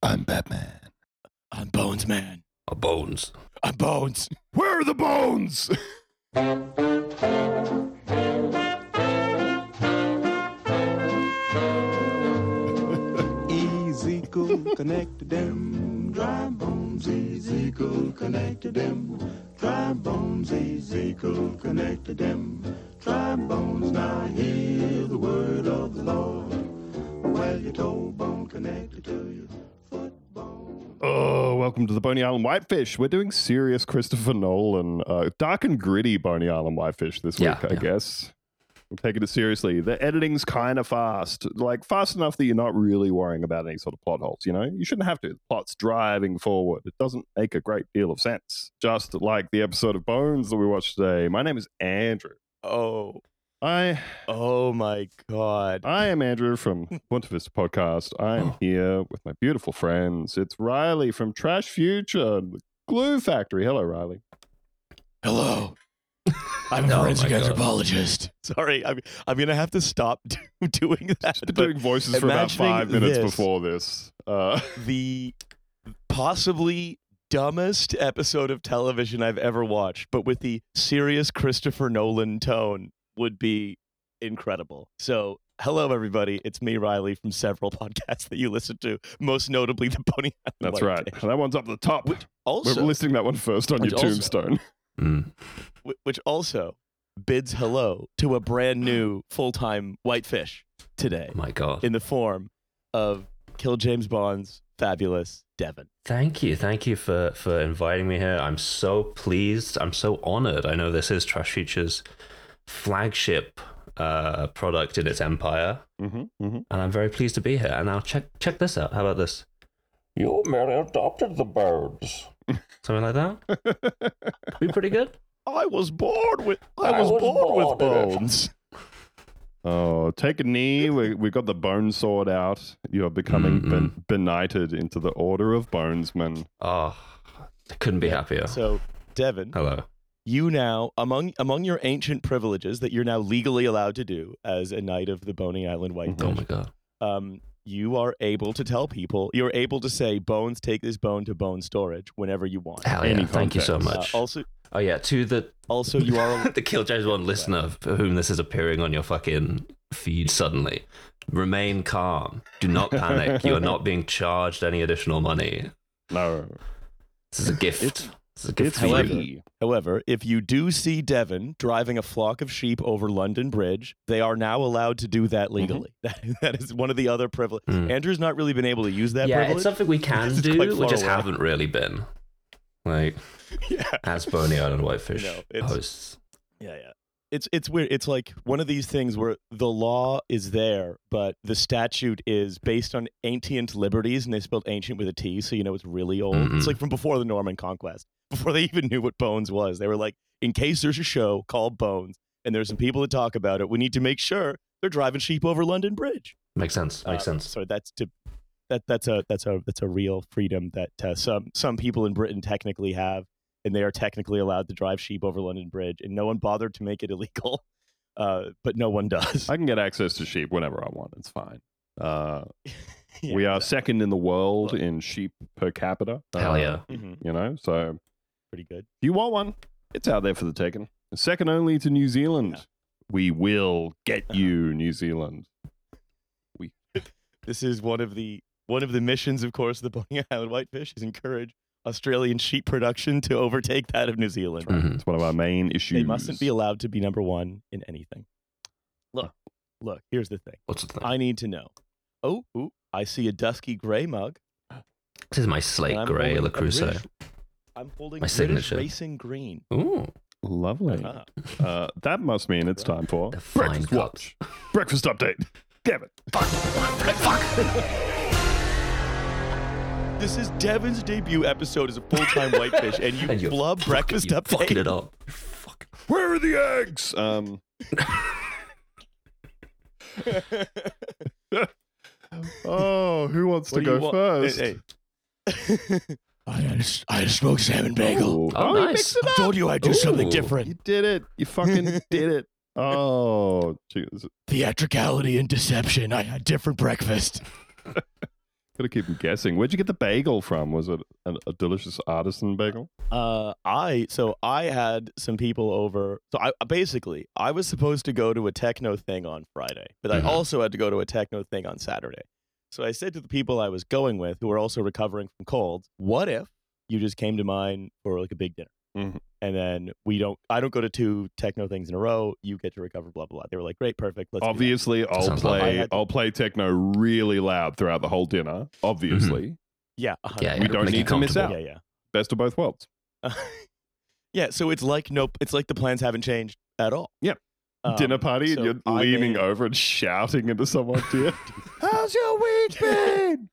I'm Batman. I'm Bones Man. Bones. I'm Bones. Where are the bones? Ezekiel connected them, dry bones. Ezekiel connected them, dry bones. Ezekiel connected them, dry bones. Now hear the word of the Lord. Well, your toe bone connected to your foot bone. Oh, welcome to the Boney Island Whitefish. We're doing serious Christopher Nolan, dark and gritty Boney Island Whitefish this week, I guess. We're taking it seriously. The editing's kind of fast, like fast enough that you're not really worrying about any sort of plot holes, you know? You shouldn't have to. The plot's driving forward. It doesn't make a great deal of sense. Just like the episode of Bones that we watched today. My name is Andrew. Oh I my God. am Andrew from Punta Vista Podcast. I am here with my beautiful friends. It's Riley from Trash Future, the Glue Factory. Hello, Riley. Hello. I'm a forensic anthropologist. Sorry, I'm going to have to stop doing that. Been doing voices for about 5 minutes before this. The possibly dumbest episode of television I've ever watched, but with the serious Christopher Nolan tone, would be incredible. So, hello, everybody. It's me, Riley, from several podcasts that you listen to, most notably the Boney Island That's Whitefish. right. That one's up the top. Also, we're listing that one first on your tombstone. Which also bids hello to a brand new full-time Whitefish today. Oh my God. In the form of Kill James Bond's fabulous Devin. Thank you for inviting me here. I'm so pleased. I'm so honored. I know this is Trash Future's flagship product in its empire, and I'm very pleased to be here. And now check this out. How about this? You merely adopted the birds. Something like that. Be pretty good. I was born with bones. Oh, take a knee. We got the bone sword out. You are becoming benighted into the Order of Bonesmen. Oh, I couldn't be happier. So, Devin, Hello. you now, among your ancient privileges that you're now legally allowed to do as a knight of the Boney Island Whitefish, Oh my God. you are able to tell people, you're able to say, Bones, take this bone to bone storage whenever you want. Hell yeah. Thank you so much. To the you are the Kill James Bond listener for whom this is appearing on your fucking feed suddenly. Remain calm. Do not panic. You are not being charged any additional money. No. This is a gift. It's a gift for you. However, if you do see Devin driving a flock of sheep over London Bridge, they are now allowed to do that legally. That is one of the other privileges. Andrew's not really been able to use that privilege. Yeah, it's something we can do. We just haven't really been. Like, as Boney Island Whitefish hosts. Yeah. It's weird. It's like one of these things where the law is there, but the statute is based on ancient liberties, and they spelled ancient with a T, so you know it's really old. It's like from before the Norman Conquest, before they even knew what Bones was. They were like, in case there's a show called Bones, and there's some people that talk about it, we need to make sure they're driving sheep over London Bridge. Makes sense. So that's a real freedom that some people in Britain technically have. And they are technically allowed to drive sheep over London Bridge, and no one bothered to make it illegal, but no one does. I can get access to sheep whenever I want. It's fine. We are second in the world in sheep per capita. Hell yeah. You know, so pretty good. If you want one, it's out there for the taking. Second only to New Zealand. Yeah. We will get you, New Zealand. This is one of the missions, of course, the Boney Island Whitefish is encourage Australian sheep production to overtake that of New Zealand. It's one of our main issues. They mustn't be allowed to be number one in anything. Look, here's the thing. What's the thing? I need to know. Oh, I see a dusky gray mug. This is my slate gray Le Creuset. I'm holding my British signature. Racing green. Ooh, lovely. That must mean it's time for the Breakfast Watch. Breakfast update. Kevin. Fuck. This is Devin's debut episode as a full-time Whitefish, and you flub breakfast update. Fucking it up. Where are the eggs? Oh, who wants to go first? Hey. I had a smoked salmon bagel. Oh, nice. I told you I'd do something different. You did it. You fucking did it. Oh, geez. Theatricality and deception. I had different breakfast. Could Gotta keep them guessing. Where'd you get the bagel from? Was it a delicious artisan bagel? I had some people over. So I was supposed to go to a techno thing on Friday, but I also had to go to a techno thing on Saturday. So I said to the people I was going with, who were also recovering from colds, what if you just came to mine for like a big dinner? Mm-hmm. And then I don't go to 2 techno things in a row. You get to recover, blah, blah, blah. They were like, great, perfect. Let's Obviously, I'll play techno really loud throughout the whole dinner. Obviously. Yeah. We don't need to miss out. Yeah. Best of both worlds. Yeah. So it's like the plans haven't changed at all. Yep. Dinner party, and you're leaning over and shouting into someone's ear. How's your week been?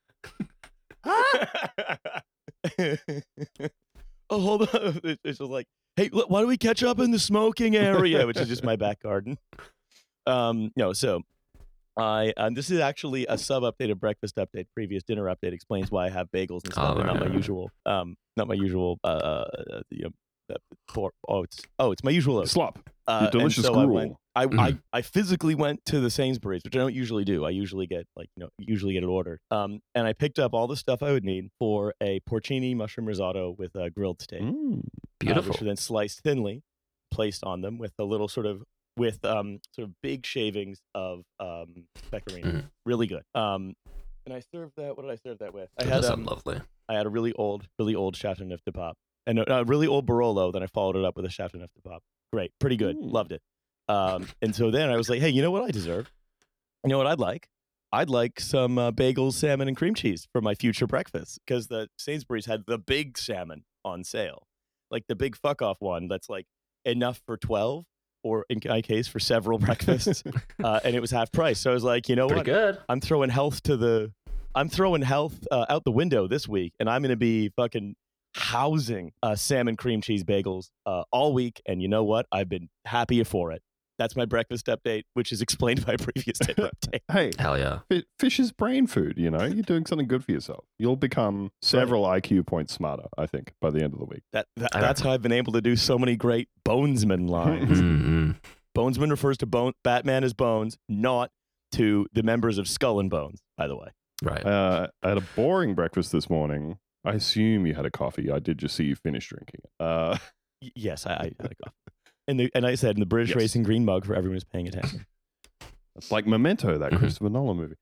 Oh, hold on. It's just like, hey, why don't we catch up in the smoking area, which is just my back garden. No, so this is actually a sub-updated breakfast update. Previous dinner update explains why I have bagels and stuff. Not my usual, it's my usual slop. Your delicious gruel. I physically went to the Sainsbury's, which I don't usually do. I usually get it ordered. And I picked up all the stuff I would need for a porcini mushroom risotto with a grilled steak. Beautiful. Which were then sliced thinly, placed on them with a little sort of big shavings of pecorino. Really good. And I served that. What did I serve that with? That does sound lovely. I had a really old Chateauneuf de Pape and a really old Barolo. Then I followed it up with a Chateauneuf de Pape. Great, pretty good. Loved it. And so then I was like, hey, you know what I deserve? You know what I'd like? I'd like some bagels, salmon, and cream cheese for my future breakfast, because the Sainsbury's had the big salmon on sale, like the big fuck off one that's like enough for 12, or in my case for several breakfasts, and it was half price. So I was like, you know what? Good. I'm throwing health out the window this week, and I'm going to be fucking housing salmon cream cheese bagels all week. And you know what? I've been happier for it. That's my breakfast update, which is explained by previous dinner update. Hey, hell yeah. Fish is brain food, you know? You're doing something good for yourself. You'll become several IQ points smarter, I think, by the end of the week. That's how I've been able to do so many great Bonesman lines. Bonesman refers to Batman as Bones, not to the members of Skull and Bones, by the way. Right. I had a boring breakfast this morning. I assume you had a coffee. I did just see you finish drinking it. Yes, I had a coffee. And I said in the British Racing green mug for everyone who's paying attention. It's like Memento, that Christopher Nolan movie.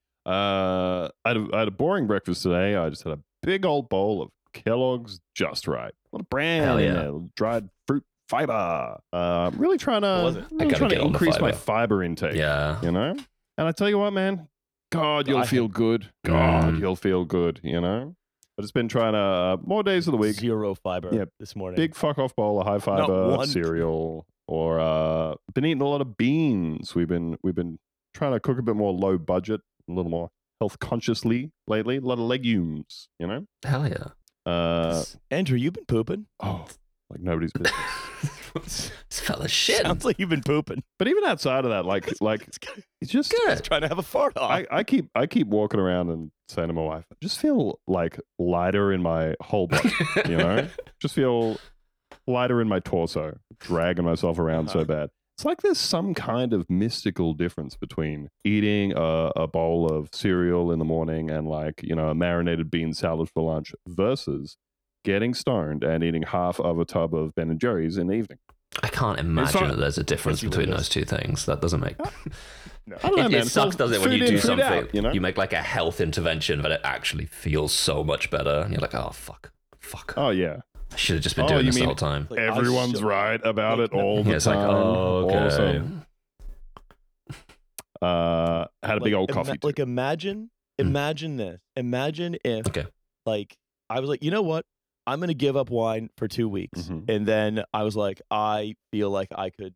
I had a boring breakfast today. I just had a big old bowl of Kellogg's Just Right. A lot of bran in there, dried fruit fiber. Really trying to increase my fiber intake. Yeah. You know? And I tell you what, man, God, you'll feel good. God, you'll feel good, you know? I've just been trying to, more days of the week. 0 fiber this morning. Big fuck off bowl of high fiber cereal, or been eating a lot of beans. We've been trying to cook a bit more low budget, a little more health consciously lately. A lot of legumes, you know? Hell yeah. Andrew, you've been pooping? Oh, like nobody's business. This fella's shit. Sounds like you've been pooping. But even outside of that, like it's just good. He's trying to have a fart off. I keep walking around and saying to my wife, I just feel like lighter in my whole body, you know? Just feel lighter in my torso, dragging myself around so bad. It's like there's some kind of mystical difference between eating a bowl of cereal in the morning and, like, you know, a marinated bean salad for lunch versus getting stoned and eating half of a tub of Ben & Jerry's in the evening. I can't imagine that there's a difference between those two things. That doesn't make... No. I don't know, man. It sucks, doesn't it, when you do something, out, you know? You make like a health intervention, but it actually feels so much better. And you're like, oh, fuck. Oh, yeah. I should have just been doing this the whole time. Like, everyone's right about it all the time. It's like, oh, okay. Awesome. Had a big old coffee. Like, imagine this. Imagine if, like, I was like, you know what? I'm going to give up wine for 2 weeks. And then I was like, I feel like I could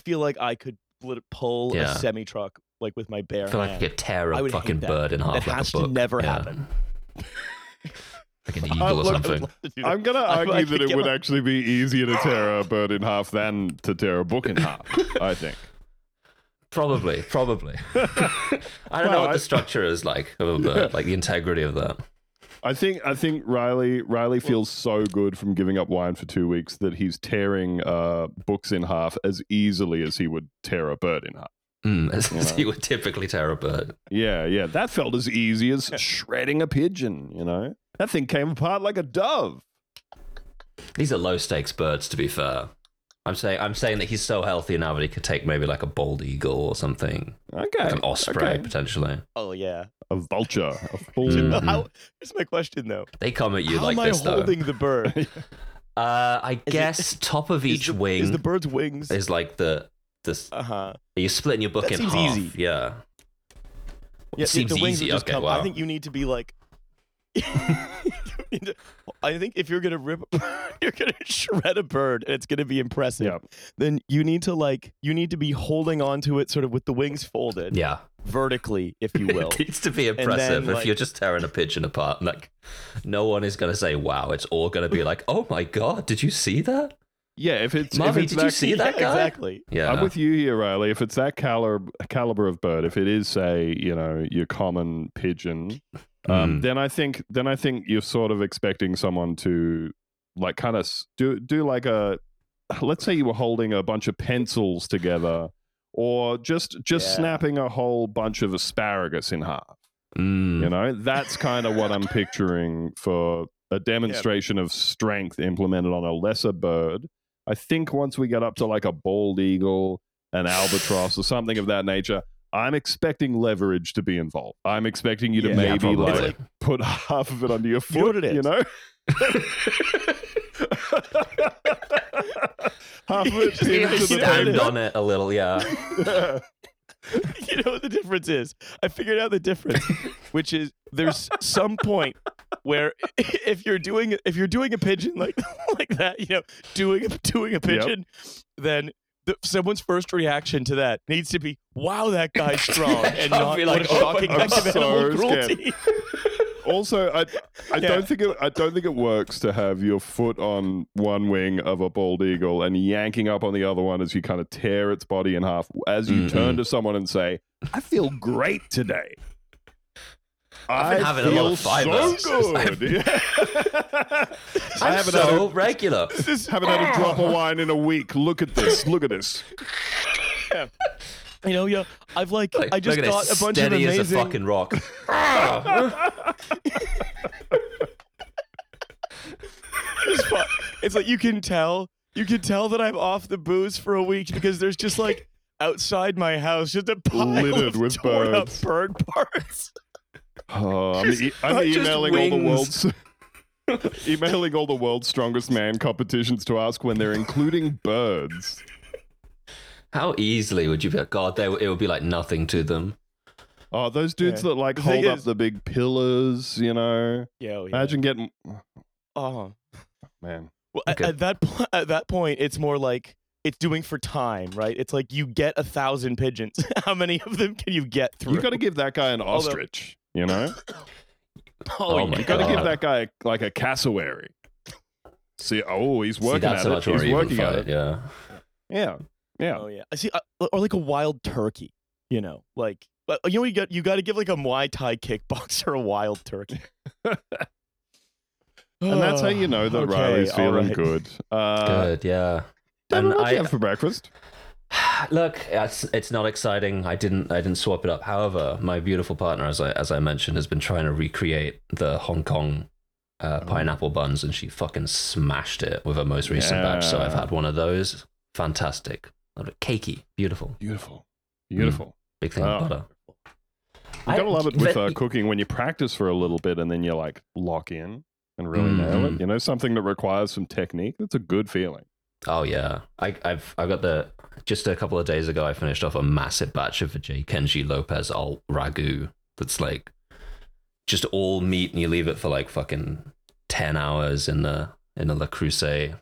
pull a semi-truck, like, with my bare hand. I feel like I could tear a fucking bird in half. That has to never happen. Like an eagle or something. I'm going to argue that it would actually be easier to tear a bird in half than to tear a book in half, I think. Probably. I don't know what the structure is like of a bird, like the integrity of that. I think Riley feels so good from giving up wine for 2 weeks that he's tearing books in half as easily as he would tear a bird in half. As you would typically tear a bird. Yeah. That felt as easy as shredding a pigeon, you know? That thing came apart like a dove. These are low stakes birds, to be fair. I'm saying that he's so healthy now that he could take maybe like a bald eagle or something. Okay. Like an osprey, potentially. Oh, yeah. A vulture. A full... Here's my question, though. They come at you How like am this, I holding the bird? I guess top of each wing is the bird's wings. is like the Uh-huh. You're splitting your book That in seems half. easy. Yeah. Yeah, seems the wings easy. would just Okay, come. wow. I think you need to be like. I think if you're gonna you're gonna shred a bird, and it's gonna be impressive. Yeah. Then you need to be holding onto it sort of with the wings folded. Yeah. Vertically, if you will. It needs to be impressive. then, If you're just tearing a pigeon apart, like, no one is going to say, wow. It's all going to be like, oh my God, did you see that? Yeah, if it's Mummy, if it's did you see that guy? Exactly. Yeah. I'm with you here, Riley. If it's that caliber of bird, if it is, say, your common pigeon, then I think you're sort of expecting someone to like kind of do like let's say you were holding a bunch of pencils together, or just snapping a whole bunch of asparagus in half. That's kind of what I'm picturing for a demonstration of strength implemented on a lesser bird. I think once we get up to like a bald eagle, an albatross, or something of that nature, I'm expecting leverage to be involved. I'm expecting you to maybe like put half of it under your foot, half of it pinned to the stand on it a little, yeah. You know what the difference is? I figured out the difference, which is there's some point where if you're doing a pigeon like that, doing a pigeon, then someone's first reaction to that needs to be, "Wow, that guy's strong," and not be like, what a shocking act of animal cruelty. Also, I don't think it works to have your foot on one wing of a bald eagle and yanking up on the other one as you kind of tear its body in half as you turn to someone and say, "I feel great today. I've been having a lot of fiber. So good." I'm so regular. Haven't had a drop of wine in a week. Look at this. Yeah. I've I just look at got this, a bunch of steady amazing. as a fucking rock. It's like you can tell that I'm off the booze for a week because there's just like outside my house just a pile littered of with torn up birds. bird parts. Oh, I'm emailing all the world's emailing all the world's strongest man competitions to ask when they're including birds. How easily would you be? God, it would be like nothing to them. Oh, those dudes that like hold up the big pillars, Yeah. Imagine getting. Oh man. Well, Okay. at that point, it's more like it's doing for time, right? It's like you get 1,000 pigeons. How many of them can you get through? You got to give that guy an ostrich, Oh my You got to God. give that guy like a cassowary. See, he's working that's at a it. much more He's even working at fight, it. yeah. Yeah. Oh yeah. I see, or like a wild turkey. Like you got to give like a Muay Thai kickboxer a wild turkey. And that's how you know that Okay, Riley's feeling alright. good. Good, yeah. David, And what do you have for breakfast? Look, it's not exciting. I didn't swap it up. However, my beautiful partner, as I mentioned, has been trying to recreate the Hong Kong pineapple buns, and she fucking smashed it with her most recent batch. So I've had one of those. Fantastic, cakey, beautiful, Beautiful. big thing of butter. You gotta love it with cooking when you practice for a little bit and then you like lock in and really nail it. Something that requires some technique. That's a good feeling. Oh yeah, I've got just a couple of days ago I finished off a massive batch of J. Kenji Lopez alt ragu that's like just all meat, and you leave it for like fucking 10 hours in the Le Creuset.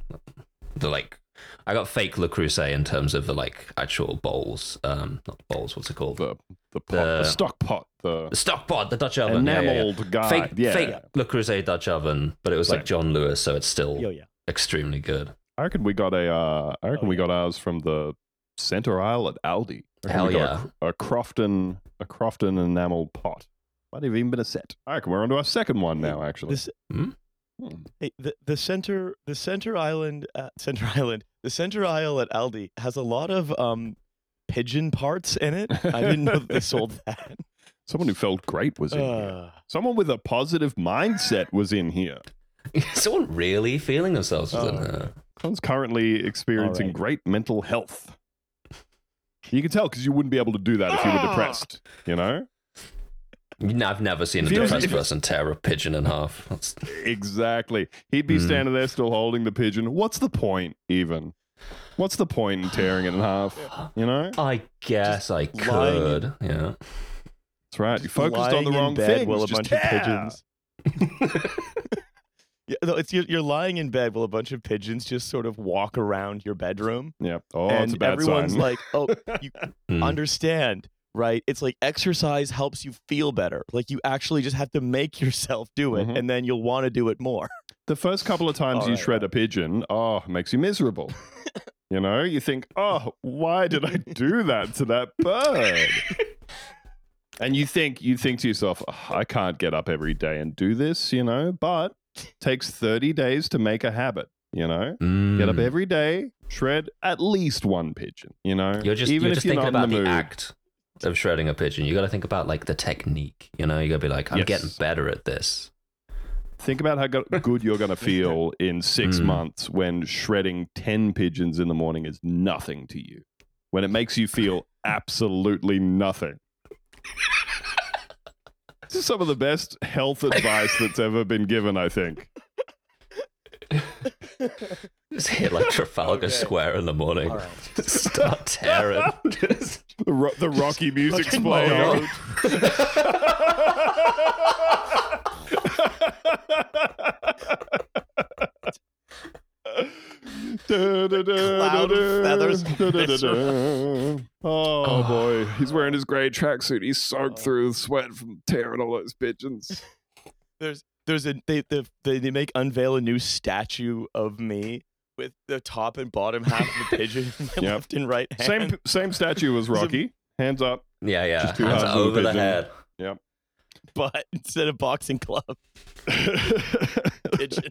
I got fake Le Creuset in terms of the like actual bowls, not bowls. What's it called? The pot, the stock pot, The stock pot, the Dutch oven, enameled guy. Fake Le Creuset Dutch oven, but it was like John Lewis, so it's still extremely good. I reckon we got we got ours from the center aisle at Aldi. Hell yeah. A Crofton enameled pot. Might have even been a set. I reckon we're on to our second one now, actually. Hey, the center aisle at Aldi has a lot of pigeon parts in it. I didn't know that they sold that. Someone who felt great was in here. Someone with a positive mindset was in here. Someone really feeling themselves was in here. Someone's currently experiencing great mental health. You can tell because you wouldn't be able to do that if you were depressed, you know? I've never seen a depressed person tear a pigeon in half. Exactly. He'd be standing there still holding the pigeon. What's the point, even? What's the point in tearing it in half, you know? I guess I could, yeah. That's right. You focused on the wrong thing. While a bunch of pigeons. Yeah, no, it's you're lying in bed while a bunch of pigeons just sort of walk around your bedroom. Yeah. Oh, and it's a bad everyone's sign. like, "Oh, you understand, right? It's like exercise helps you feel better. Like you actually just have to make yourself do it, and then you'll want to do it more." The first couple of times you shred a pigeon, it makes you miserable. You know, you think, "Oh, why did I do that to that bird?" And you think to yourself, I can't get up every day and do this, you know, but it takes 30 days to make a habit, you know? Get up every day, shred at least one pigeon, you know? You're just thinking about the act of shredding a pigeon. You got to think about like the technique, you know? You got to be like, I'm getting better at this. Think about how good you're going to feel in 6 months when shredding 10 pigeons in the morning is nothing to you. When it makes you feel absolutely nothing. This is some of the best health advice that's ever been given, I think. Just hit like Trafalgar Square in the morning. Right. Start tearing. The Rocky music's playing. Cloud of feathers. Oh boy, he's wearing his grey tracksuit. He's soaked through sweat from tearing all those pigeons. They unveil a new statue of me with the top and bottom half of the pigeon in my left and right hand. Same statue as Rocky. Hands up. Yeah. Just two hands halves over the pigeon. head. Yep. But instead of boxing glove, pigeon.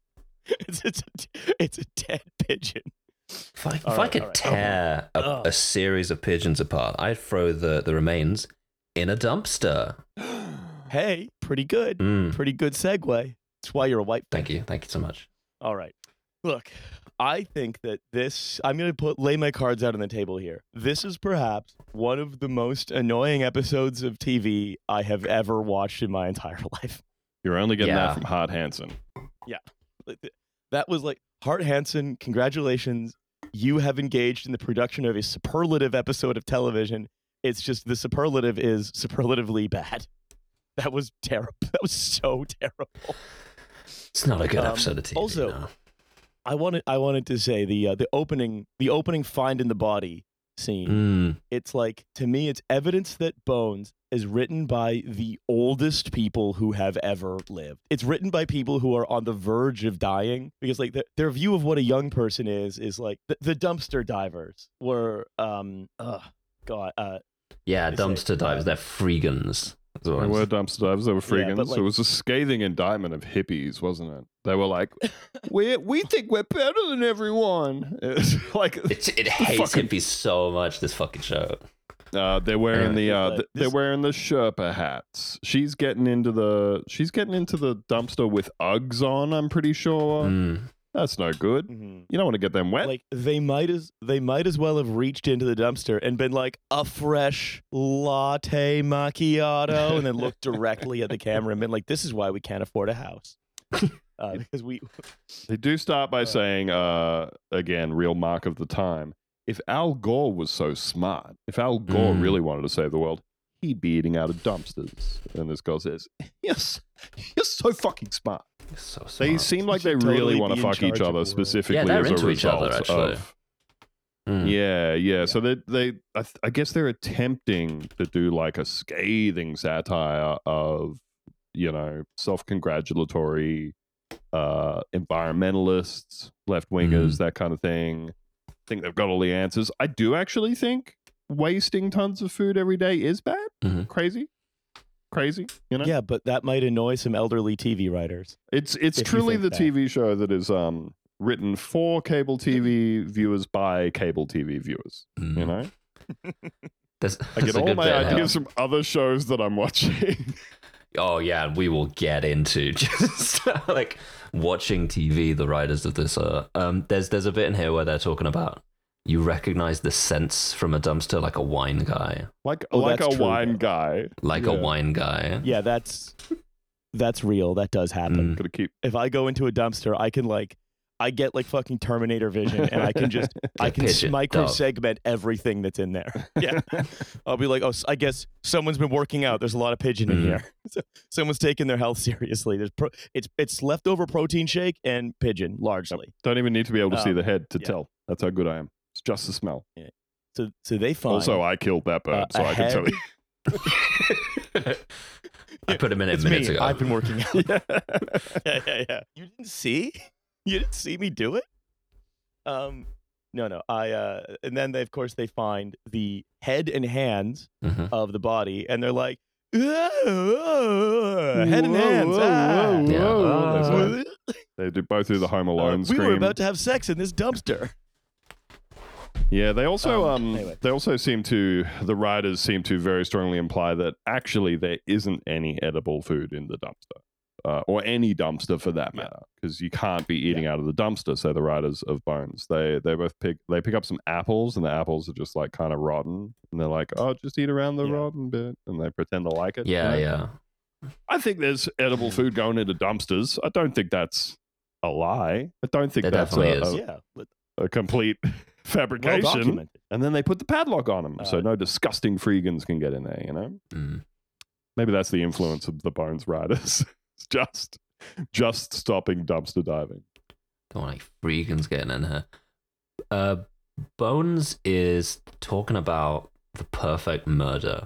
It's a dead pigeon. If I could tear a series of pigeons apart, I'd throw the remains in a dumpster. Hey, pretty good. Pretty good segue. That's why you're a white fan. Thank you so much. All right. Look, I think that I'm going to lay my cards out on the table here. This is perhaps one of the most annoying episodes of TV I have ever watched in my entire life. You're only getting that from Hart Hanson. Yeah. That was like, Hart Hanson, congratulations. You have engaged in the production of a superlative episode of television. It's just the superlative is superlatively bad. That was terrible. That was so terrible. It's not a good episode of TV. Also, no. I wanted to say the opening find in the body scene. It's like, to me, it's evidence that Bones is written by the oldest people who have ever lived. It's written by people who are on the verge of dying, because like their view of what a young person is like the dumpster divers were dumpster divers. They're freegans. They were dumpster divers. They were freegans. But like, so it was a scathing indictment of hippies, wasn't it? They were like, we think we're better than everyone. It hates hippies so much, this fucking show. They're wearing they're wearing the Sherpa hats. She's getting into the dumpster with Uggs on, I'm pretty sure. That's no good. You don't want to get them wet. Like they might as well have reached into the dumpster and been like, a fresh latte macchiato, and then looked directly at the camera and been like, this is why we can't afford a house. Because they do start by saying, again, real mark of the time, if Al Gore was so smart, if Al Gore really wanted to save the world, he'd be eating out of dumpsters. And this girl says, yes, you're so fucking smart. So smart. They seem like they really want to fuck each other specifically they're as a into result each other, actually. Yeah. So I guess they're attempting to do like a scathing satire of, you know, self-congratulatory environmentalists, left-wingers, that kind of thing. I think they've got all the answers. I do actually think wasting tons of food every day is bad. Crazy, you know? Yeah, but that might annoy some elderly TV writers. It's truly the TV show that is written for cable TV viewers by cable TV viewers, you know? I get all my ideas from other shows that I'm watching. Oh yeah, we will get into just like watching TV. The writers of this are. There's a bit in here where they're talking about you recognize the scents from a dumpster like a wine guy, like a wine guy, a wine guy. Yeah, that's real. That does happen. Gotta keep. If I go into a dumpster, I get like fucking Terminator vision, and I can just micro segment everything that's in there. Yeah, I'll be like, oh, I guess someone's been working out. There's a lot of pigeon in here. So someone's taking their health seriously. There's it's leftover protein shake and pigeon largely. Don't even need to be able to see the head to tell. That's how good I am. It's just the smell. Yeah. So they find. Also, I killed that bird, so I can tell you. I put him in it minutes ago. I've been working out. Yeah. You didn't see? You didn't see me do it? No. And then they find the head and hands of the body, and they're like, head and hands. They both do the Home Alone scream. We were about to have sex in this dumpster. Yeah, they also the writers seem to very strongly imply that actually there isn't any edible food in the dumpster, or any dumpster for that matter, because you can't be eating out of the dumpster. Say the writers of Bones, they both pick up some apples, and the apples are just like kind of rotten, and they're like, oh, just eat around the rotten bit, and they pretend to like it. Yeah. I think there's edible food going into dumpsters. I don't think that's a lie. I don't think that's a complete fabrication. Well, and then they put the padlock on them, so no disgusting freegans can get in there, you know? Maybe that's the influence of the Bones writers. It's just stopping dumpster diving. Don't want any freegans getting in here. Bones is talking about the perfect murder.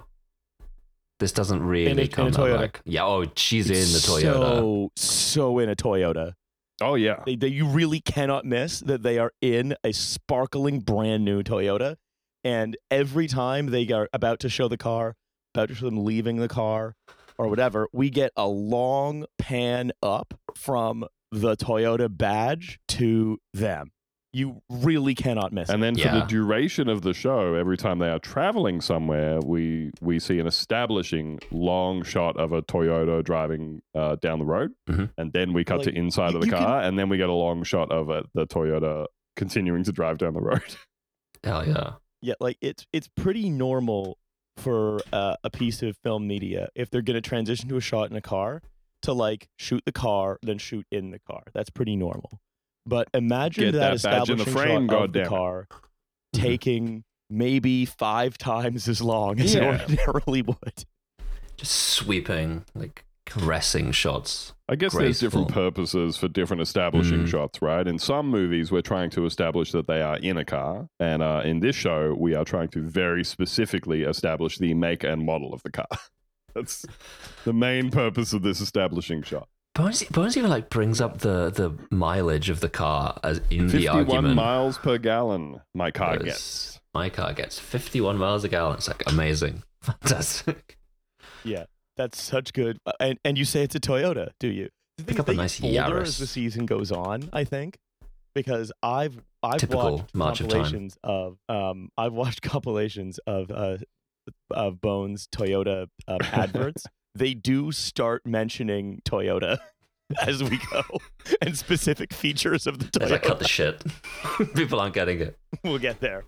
This doesn't really come out like... Yeah, she's in the Toyota. So in a Toyota. Oh, yeah. You really cannot miss that they are in a sparkling brand new Toyota. And every time they are about to show the car, about to show them leaving the car or whatever, we get a long pan up from the Toyota badge to them. You really cannot miss it. And then for the duration of the show, every time they are traveling somewhere, we see an establishing long shot of a Toyota driving down the road. And then we cut to inside of the car, and then we get a long shot of the Toyota continuing to drive down the road. Hell yeah. Yeah, like it's pretty normal for a piece of film media, if they're going to transition to a shot in a car, to like shoot the car, then shoot in the car. That's pretty normal. But imagine that establishing shot of the car taking maybe 5 times as long as it ordinarily would. Just sweeping, like caressing shots. I guess there's different purposes for different establishing shots, right? In some movies, we're trying to establish that they are in a car. And in this show, we are trying to very specifically establish the make and model of the car. That's the main purpose of this establishing shot. Bones even like brings up the mileage of the car as in the argument. 51 miles per gallon my car gets. My car gets 51 miles a gallon. It's like amazing. Fantastic. Yeah, that's such good. And you say it's a Toyota, do you? Pick up a nice Yaris. As the season goes on, I think, because I've Typical watched compilations of I've watched compilations of Bones Toyota adverts. They do start mentioning Toyota as we go and specific features of the Toyota. As I cut the shit. People aren't getting it. We'll get there.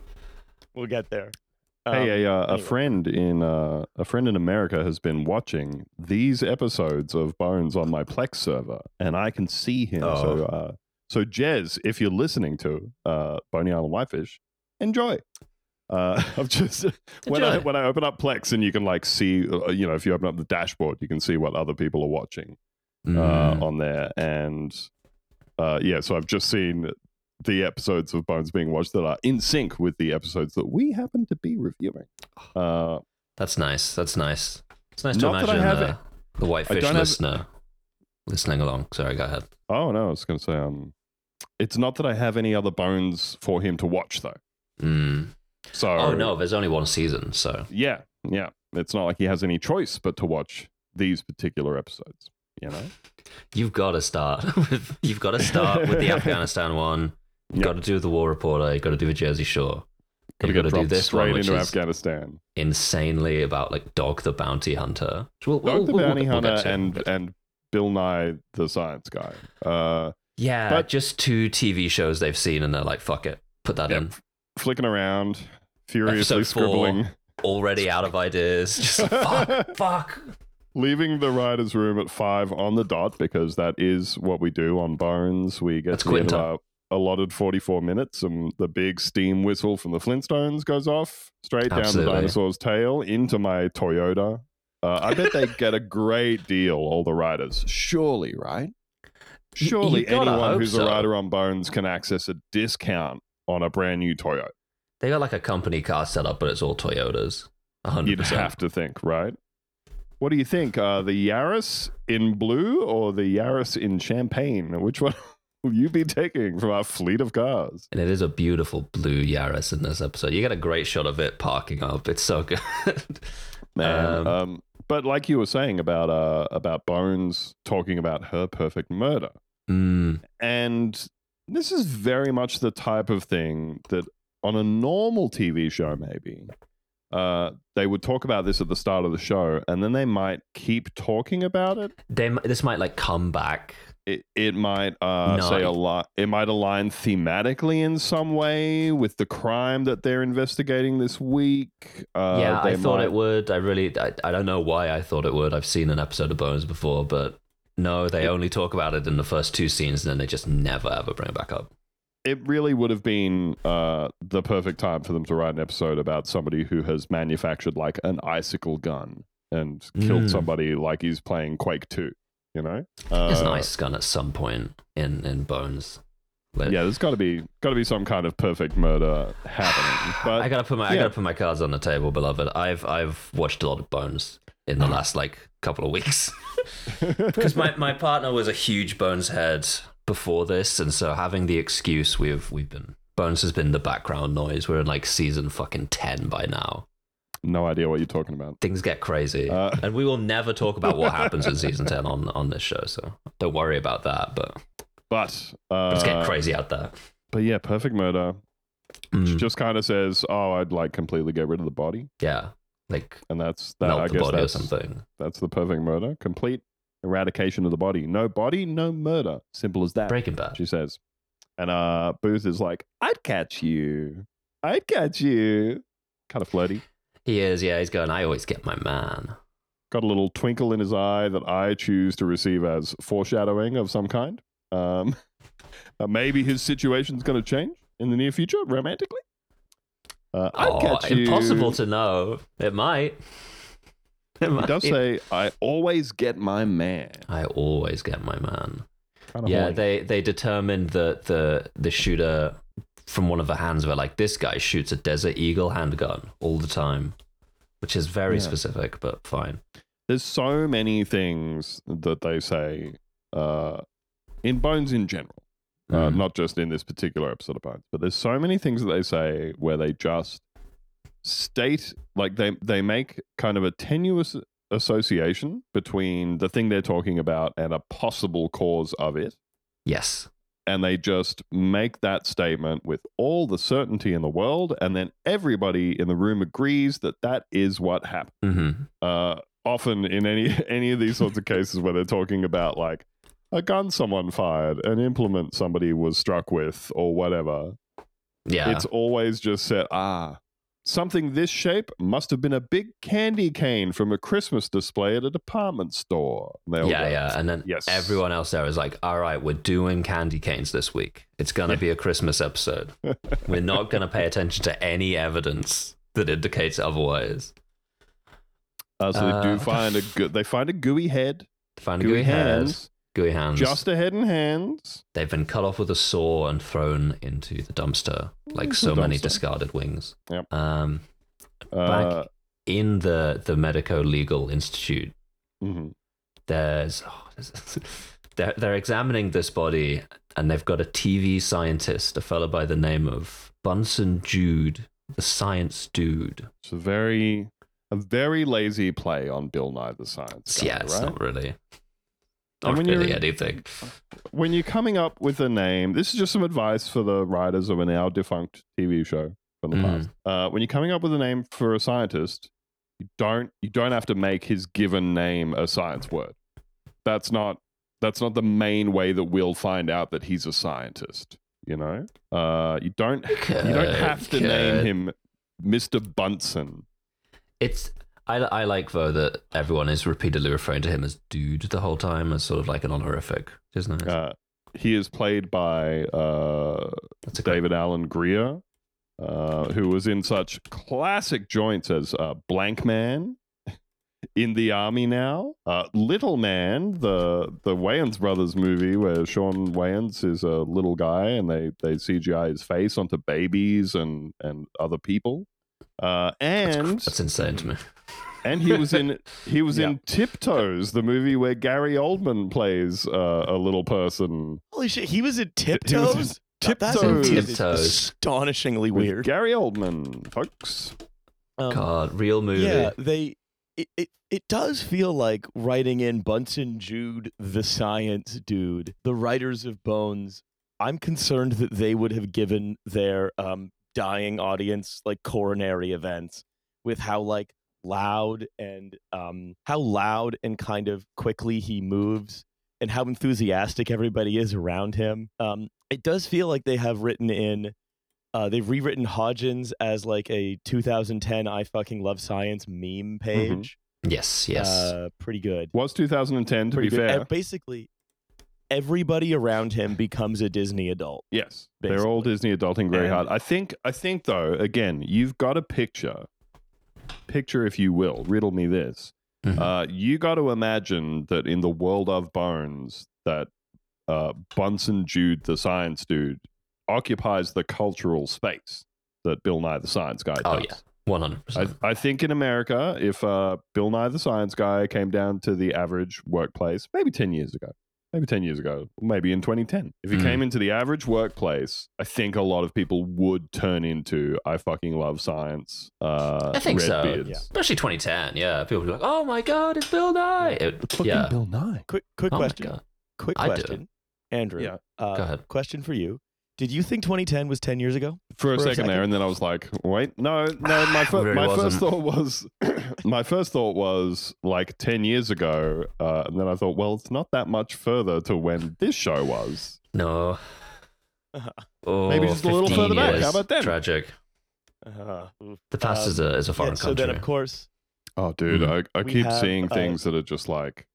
Hey, a friend in America has been watching these episodes of Bones on my Plex server, and I can see him. So Jez, if you're listening to Boney Island Whitefish, enjoy. I've just when I open up Plex, and you can like see, if you open up the dashboard, you can see what other people are watching on there, and so I've just seen the episodes of Bones being watched that are in sync with the episodes that we happen to be reviewing. That's nice. It's nice to imagine the Whitefish listener listening along. Sorry, go ahead. Oh no, I was going to say, it's not that I have any other Bones for him to watch though. So, no, there's only one season, so yeah. It's not like he has any choice but to watch these particular episodes. You've got to start with the Afghanistan one. You've got to do the War Reporter. You've got to do the Jersey Shore. Got to get dropped straight into Afghanistan. Insanely about like Dog the Bounty Hunter. Dog the Bounty Hunter and Bill Nye the Science Guy. But just 2 TV shows they've seen and they're like, fuck it, put that in. Flicking around, furiously scribbling. Already out of ideas. Just fuck. Leaving the writer's room at 5 on the dot, because that is what we do on Bones. We get to the end of our allotted 44 minutes, and the big steam whistle from the Flintstones goes off straight down the dinosaur's tail into my Toyota. I bet they get a great deal, all the writers. Surely, right? Surely anyone who's a writer on Bones can access a discount on a brand new Toyota. They got like a company car set up, but it's all Toyotas. 100%. You'd have to think, right? What do you think? The Yaris in blue or the Yaris in champagne? Which one will you be taking from our fleet of cars? And it is a beautiful blue Yaris in this episode. You get a great shot of it parking up. It's so good. Man, but like you were saying about Bones talking about her perfect murder. And this is very much the type of thing that on a normal TV show, maybe, they would talk about this at the start of the show, and then they might keep talking about it. This might like come back. It might say a lot. It might align thematically in some way with the crime that they're investigating this week. I thought it would. I don't know why I thought it would. I've seen an episode of Bones before, but no, they only talk about it in the first 2 scenes, and then they just never ever bring it back up. It really would have been the perfect time for them to write an episode about somebody who has manufactured like an icicle gun and killed somebody like he's playing Quake 2, you know? There's an ice gun at some point in Bones. There's got to be some kind of perfect murder happening. But I gotta put my cards on the table, beloved. I've watched a lot of Bones in the last like couple of weeks because my partner was a huge Bones head before this, and so having the excuse we've been Bones has been the background noise. We're in like season fucking 10 by now. No idea what you're talking about. Things get crazy, and we will never talk about what happens in season 10 on this show, so don't worry about that. But it's getting crazy out there. But yeah, perfect murder. She just kind of says, "Oh, I'd like completely get rid of the body." Yeah, like, and that's that. Melt I the guess body that's or something. That's the perfect murder. Complete eradication of the body. No body, no murder. Simple as that. Breaking Bad. She says. And Booth is like, I'd catch you. I'd catch you. Kind of flirty. He is, yeah. He's going, I always get my man. Got a little twinkle in his eye that I choose to receive as foreshadowing of some kind. Maybe his situation's going to change in the near future, romantically. I'd catch you. Impossible to know. It might. He does say, I always get my man. I always get my man. Kinda horny. They determined that the shooter from one of the hands were like, this guy shoots a Desert Eagle handgun all the time, which is very specific, but fine. There's so many things that they say in Bones in general, not just in this particular episode of Bones, but there's so many things that they say where they just state, like they make kind of a tenuous association between the thing they're talking about and a possible cause of it. Yes. And they just make that statement with all the certainty in the world, and then everybody in the room agrees that that is what happened. Mm-hmm. Often in any of these sorts of cases where they're talking about like a gun someone fired, an implement somebody was struck with, or whatever. Yeah. It's always just said, something this shape must have been a big candy cane from a Christmas display at a department store. And then everyone else there is like, all right, we're doing candy canes this week. It's going to be a Christmas episode. We're not going to pay attention to any evidence that indicates otherwise. So they do find a gooey head. Find a gooey hands. Gooey hands. Just a head and hands. They've been cut off with a saw and thrown into the dumpster, like so many discarded wings. Yep. Back in the Medico-Legal Institute, they're examining this body, and they've got a TV scientist, a fellow by the name of Bunsen Jude, the science dude. It's a very lazy play on Bill Nye the Science Guy. Yeah, it's right? not really. And Not really anything. When you're coming up with a name, this is just some advice for the writers of a now defunct TV show, from the past. When you're coming up with a name for a scientist, you don't have to make his given name a science word. That's not the main way that we'll find out that he's a scientist. You know, you don't have to name him Mr. Bunsen. I like though that everyone is repeatedly referring to him as dude the whole time as sort of like an honorific, isn't it? He is played by David Alan Grier, who was in such classic joints as Blank Man, In the Army Now, Little Man, the Wayans brothers movie where Sean Wayans is a little guy and they CGI his face onto babies and other people. That's insane to me. And he was in Tiptoes, the movie where Gary Oldman plays a little person. Holy shit, he was in Tiptoes? Tiptoes. That's astonishingly weird. Gary Oldman, folks. God, real movie. Yeah, it does feel like writing in Bunsen Jude, the science dude, the writers of Bones. I'm concerned that they would have given their dying audience like coronary events with how like loud and kind of quickly he moves and how enthusiastic everybody is around him. It does feel like they have written in they've rewritten Hodgins as like a 2010 I fucking love science meme page. Yes. Pretty good. Was 2010 to pretty be good. fair. And basically everybody around him becomes a Disney adult. Yes. Basically. They're all Disney adulting very hard. I think though, again, you've got a picture if you will, riddle me this. You got to imagine that in the world of Bones that Bunsen Jude, the science dude, occupies the cultural space that Bill Nye the Science Guy does. Oh yeah, 100%. I think in America, if Bill Nye the Science Guy came down to the average workplace, maybe 10 years ago, maybe in 2010, if he came into the average workplace, I think a lot of people would turn into I fucking love science. I think so. Beards. Yeah. Especially 2010. Yeah, people would be like, "Oh my god, it's Bill Nye!" Bill Nye. Quick question. Quick question, Andrew. Yeah. Go ahead. Question for you. Did you think 2010 was 10 years ago? For a second there, and then I was like, wait, no. My first thought was like 10 years ago, and then I thought, well, it's not that much further to when this show was. No. Maybe just a little further back. How about that? Tragic. The past is a foreign country. So then, of course. Oh, dude, I keep seeing things that are just like.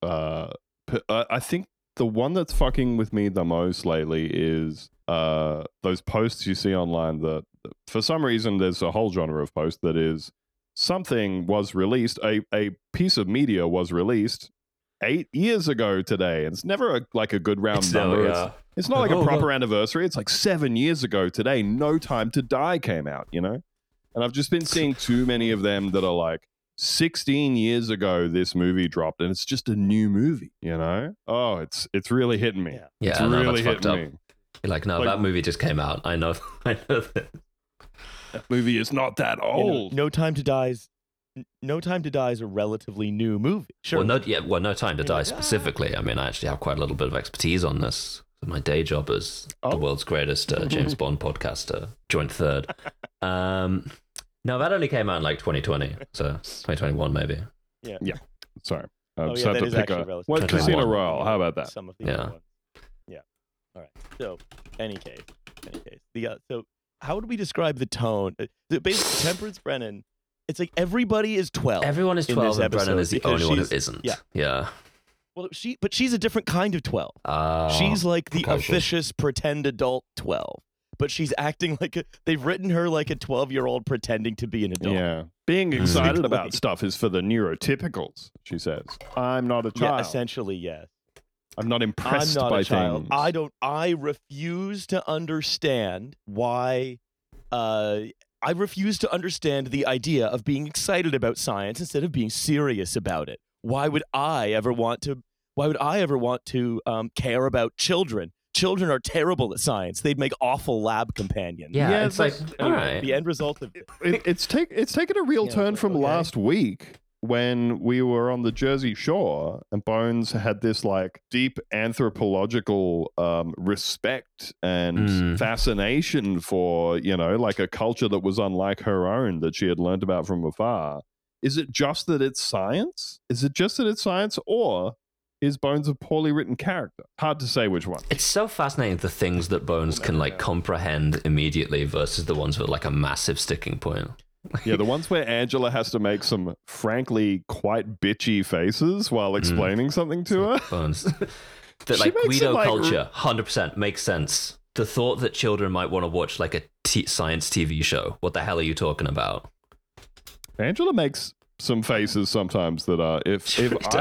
I think the one that's fucking with me the most lately is those posts you see online that for some reason there's a whole genre of post that is something was released, a piece of media was released 8 years ago today. And it's never a good round number. It's not like a proper anniversary. It's like 7 years ago today. No Time to Die came out, you know? And I've just been seeing too many of them that are like 16 years ago this movie dropped and it's just a new movie, you know? Oh, it's really hitting me. Yeah, it's really hitting me. You're like, no, that movie just came out. I know that. That movie is not that old. No Time to Die is a relatively new movie. Sure. No Time to Die specifically. I mean, I actually have quite a little bit of expertise on this. My day job as the world's greatest James Bond podcaster, joint third. No, that only came out in like 2020, so 2021 maybe. Yeah. Sorry. That is actually relatively. Casino Royale. How about that? Some of the other ones. Yeah. All right. So, any case. So, how would we describe the tone? Basically, Temperance Brennan. It's like everybody is 12. Everyone is 12, and Brennan is the only one who isn't. Yeah. Well, she's a different kind of 12. She's like the officious pretend adult 12. But she's acting like they've written her like a 12-year-old pretending to be an adult. Yeah. Being excited about stuff is for the neurotypicals, she says. I'm not a child. Yeah, essentially, yes. I'm not impressed by things. I refuse to understand why I refuse to understand the idea of being excited about science instead of being serious about it. Why would I ever want to care about children? Children are terrible at science. They'd make awful lab companions. Yeah, it's like anyway, the end result of it's taken a real turn from last week when we were on the Jersey Shore and Bones had this like deep anthropological respect and fascination for, you know, like a culture that was unlike her own that she had learned about from afar. Is it just that it's science? Is it just that it's science, or is Bones a poorly written character? Hard to say which one. It's so fascinating the things that Bones can like comprehend immediately versus the ones with like a massive sticking point. Yeah, the ones where Angela has to make some frankly quite bitchy faces while explaining something to her. Bones. That She like makes Guido it, like, culture, 100% makes sense. The thought that children might want to watch like a science TV show. What the hell are you talking about? Angela makes some faces sometimes that are if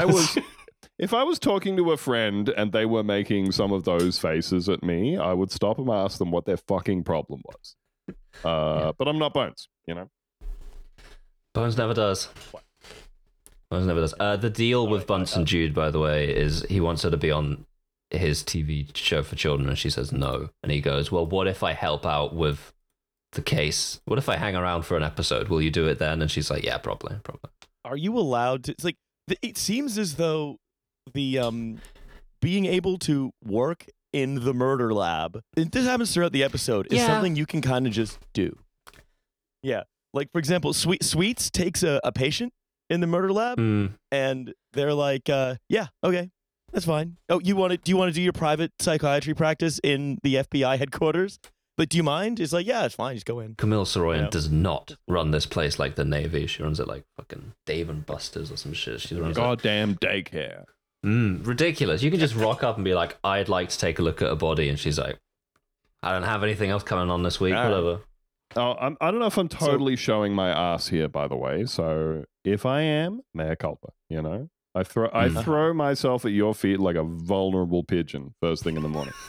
I was talking to a friend and they were making some of those faces at me, I would stop and ask them what their fucking problem was. But I'm not Bones, you know. Bones never does. Bones never does. The deal with Bunsen Jude, by the way, is he wants her to be on his TV show for children, and she says no. And he goes, well, what if I help out with the case? What if I hang around for an episode? Will you do it then? And she's like, yeah, probably. Are you allowed to? It's like it seems as though the being able to work in the murder lab, and this happens throughout the episode, is something you can kind of just do. Yeah. Like, for example, Sweets takes a patient in the murder lab, and they're like, yeah, okay, that's fine. Oh, do you want to do your private psychiatry practice in the FBI headquarters? Like, do you mind? It's like, yeah, it's fine. Just go in. Camille Soroyan does not run this place like the Navy. She runs it like fucking Dave and Buster's or some shit. She runs goddamn daycare. Ridiculous. You can just rock up and be like, I'd like to take a look at a body. And she's like, I don't have anything else coming on this week, whatever. Oh, I don't know if I'm totally showing my ass here, by the way. So if I am, mea culpa, you know? I throw myself at your feet like a vulnerable pigeon first thing in the morning.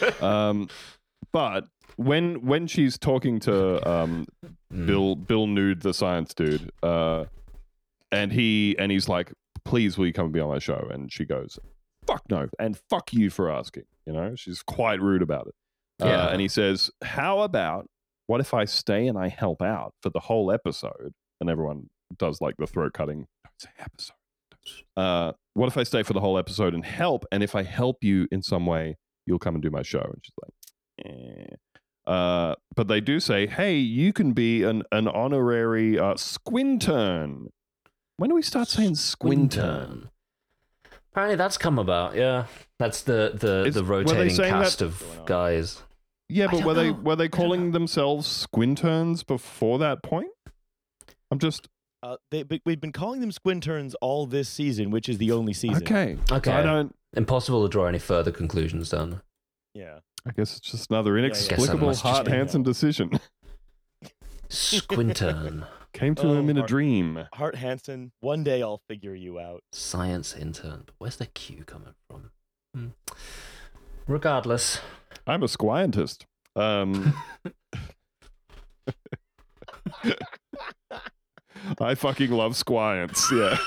But when she's talking to Bill Nude, the science dude, and he's like, please, will you come and be on my show? And she goes, fuck no, and fuck you for asking. You know, she's quite rude about it. And he says, how about, what if I stay and I help out for the whole episode? And everyone does like the throat cutting. Don't say episode. What if I stay for the whole episode and help? And if I help you in some way, you'll come and do my show. And she's like, but they do say, hey, you can be an honorary squintern. When do we start saying squintern? Apparently that's come about, yeah. That's the rotating cast of guys. Yeah, but were they calling themselves squinterns before that point? I'm just... we've been calling them squinterns all this season, which is the only season. Okay. I don't... Impossible to draw any further conclusions then. Yeah. I guess it's just another inexplicable Hart Hansen decision. Squintern. Came to him in a dream. Hart Hansen, one day I'll figure you out. Science intern. But where's the Q coming from? Regardless. I'm a scientist. I fucking love squiants, yeah.